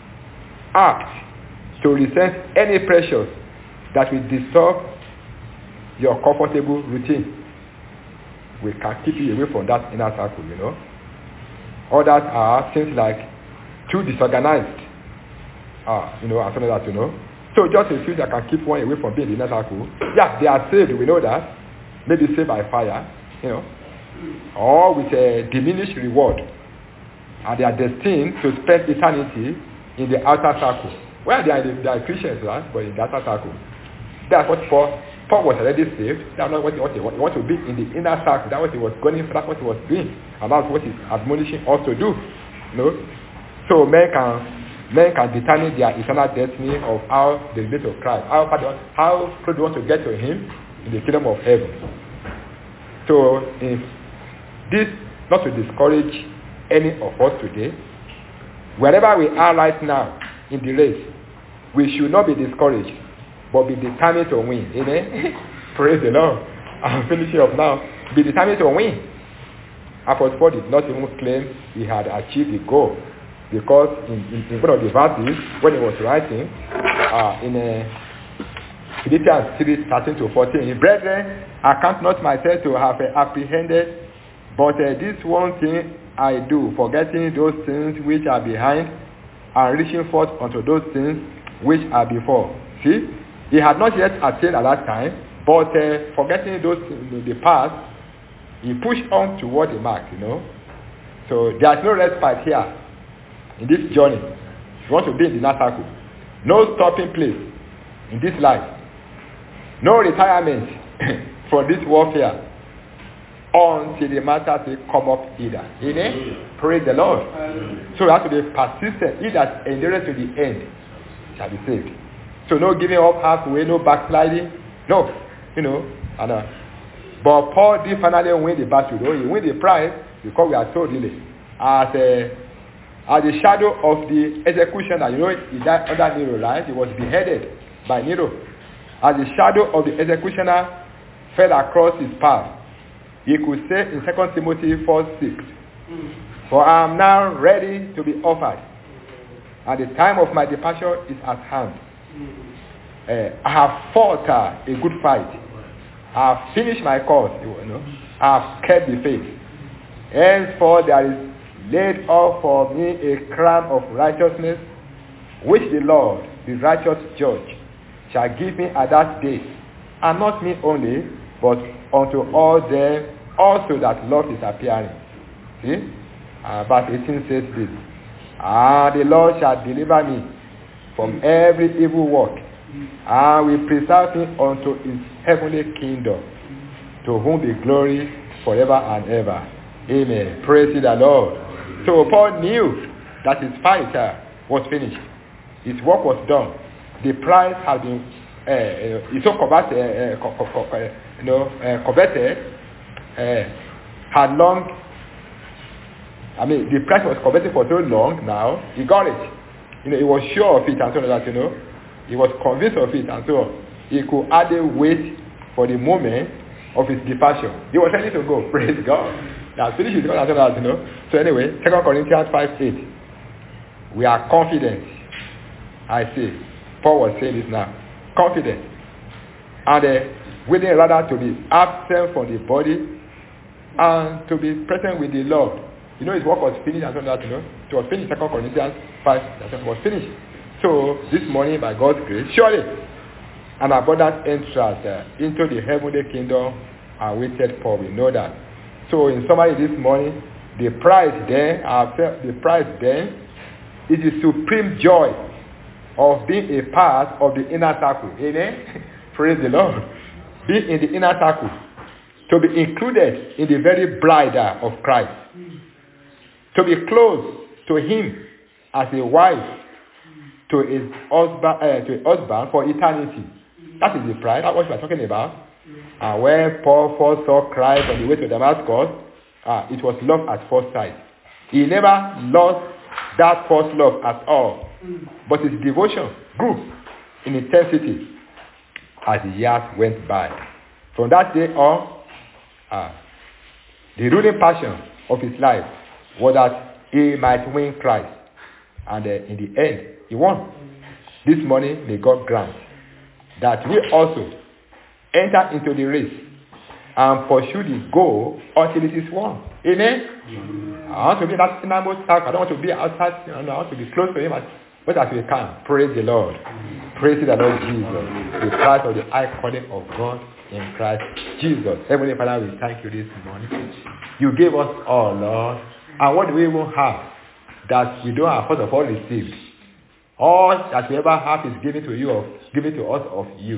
Act to resent any pressures that will disturb your comfortable routine. We can keep you away from that inner circle, you know. Others are things like too disorganized, ah, you know, and something like that, you know. So just a few that can keep one away from being in the inner circle. Yeah, they are saved, we know that. Maybe saved by fire, you know, or with a diminished reward, and they are destined to spend eternity in the outer circle. Well, they are, they are Christians, right? But in the outer circle. That's what Paul, Paul was already saved. That's not what he, what he, what he wanted to be in the inner circle. That's what he was going for. That's what he was doing. And that's what he's admonishing us to do. You know? So men can, men can determine their eternal destiny of how they relate to Christ. How, how close they want to get to him in the kingdom of heaven. So, if this, not to discourage any of us today, wherever we are right now in the race, we should not be discouraged, but be determined to win. Amen? Praise the Lord. I'm finishing up now. Be determined to win. Apostle Paul did not even claim he had achieved the goal, because in, in, in one of the verses, when he was writing, uh, in a Philippians three, thirteen to fourteen, brethren, I count not myself to have uh, apprehended, but uh, this one thing I do, forgetting those things which are behind, and reaching forth unto those things which are before. See, he had not yet attained at that time, but uh, forgetting those in the past, he pushed on toward the mark, you know. So there is no respite here in this journey. If you want to be in the inner circle, no stopping place in this life. No retirement for this warfare until the matter will come up either. Amen? Mm. Praise the Lord. Mm. So we have to be persistent. He that endureth to the end shall be saved. So no giving up halfway, no backsliding. No. You know. And, uh, but Paul did finally win the battle. Though. He win the prize because we are told really. As, a, as the shadow of the executioner, you know, he died under Nero, right? He was beheaded by Nero. As the shadow of the executioner fell across his path, he could say in Second Timothy four six, mm. For I am now ready to be offered, and the time of my departure is at hand. Mm. Uh, I have fought uh, a good fight. I have finished my course. You know, I have kept the faith. Henceforth there is laid up for me a crown of righteousness, which the Lord, the righteous judge, shall give me at that day, and not me only, but unto all them also that love his appearing. See? Uh, verse eighteen says this. Ah, the Lord shall deliver me from every evil work, and will preserve me unto his heavenly kingdom, to whom be glory forever and ever. Amen. Praise the Lord. So Paul knew that his fight uh, was finished. His work was done. The prize had been uh, uh, so coveted, uh, co- co- co- uh, you know, uh, coveted, uh, had long. I mean, the price was coveted for so long. Now he got it. You know, he was sure of it, and so on that. You know, he was convinced of it, and so on. He could hardly wait for the moment of his departure. He was ready to go. Praise God. Now finish his God, and so on that. You know. So anyway, Second Corinthians five eight. We are confident. I say, Paul was saying this now. Confident, and uh, willing rather to be absent from the body and to be present with the Lord. You know, his work was finished, and so that, you know, it was finished. Second Corinthians five, that was finished. So this morning, by God's grace, surely an abundant entrance uh, into the heavenly kingdom awaited Paul. We know that. So in summary, this morning, the prize then, uh, the prize then, is the supreme joy of being a part of the inner circle. Amen. Praise the Lord. Being in the inner circle, to be included in the very bride of Christ, to be close to him as a wife to his husband, uh, to his husband for eternity. That is the pride. That's what we are talking about. And when Paul first saw Christ on the way to Damascus, uh, it was love at first sight. He never lost that first love at all, but his devotion grew in intensity as the years went by. From that day on, uh, the ruling passion of his life was that he might win Christ, and uh, in the end, he won. This morning, may God grant that we also enter into the race and pursue the goal until it is won. Amen? Mm-hmm. I want to be in that innermost circle. I don't want to be outside. You know, I want to be close to him as much as we can. Praise the Lord. Mm-hmm. Praise the Lord Jesus. The price of the high calling of God in Christ Jesus. Heavenly Father, we thank you this morning. You gave us all, Lord. And what do we even have that we don't have, first of all, received? All that we ever have is given to you, of, given to us of you.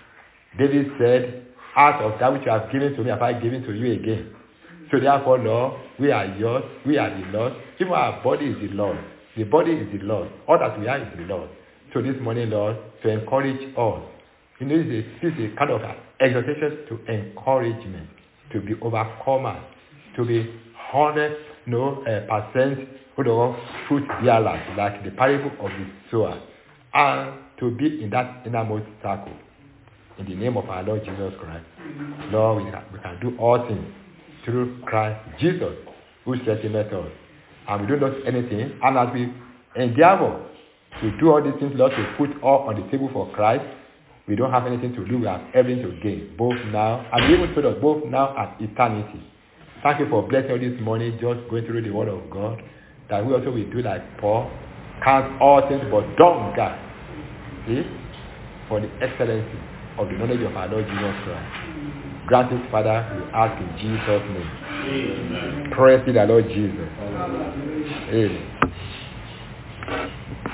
David said, out of that which you have given to me, have I given to you again. So therefore, Lord, we are yours, we are the Lord. Even our body is the Lord. The body is the Lord. All that we are is the Lord. So this morning, Lord, to encourage us. You know, this is, this is a kind of exhortation to encouragement, to be overcomers, to be honest, no uh, percent, you know, fruit bearers, like the parable of the sower, and to be in that innermost circle. In the name of our Lord Jesus Christ, Lord, we can, we can do all things through Christ Jesus, who strengthens us. And we don't lose anything. And as we endeavor to do all these things, Lord, to put all on the table for Christ, we don't have anything to do. We have everything to gain, both now, and we even told us both now and eternity. Thank you for blessing us this morning, just going through the word of God, that we also will do like Paul, count all things but dung, God. See? For the excellency of the knowledge of our Lord Jesus Christ. Grant it, Father, we ask in Jesus' name. Amen. Praise the Lord Jesus. Amen. Amen.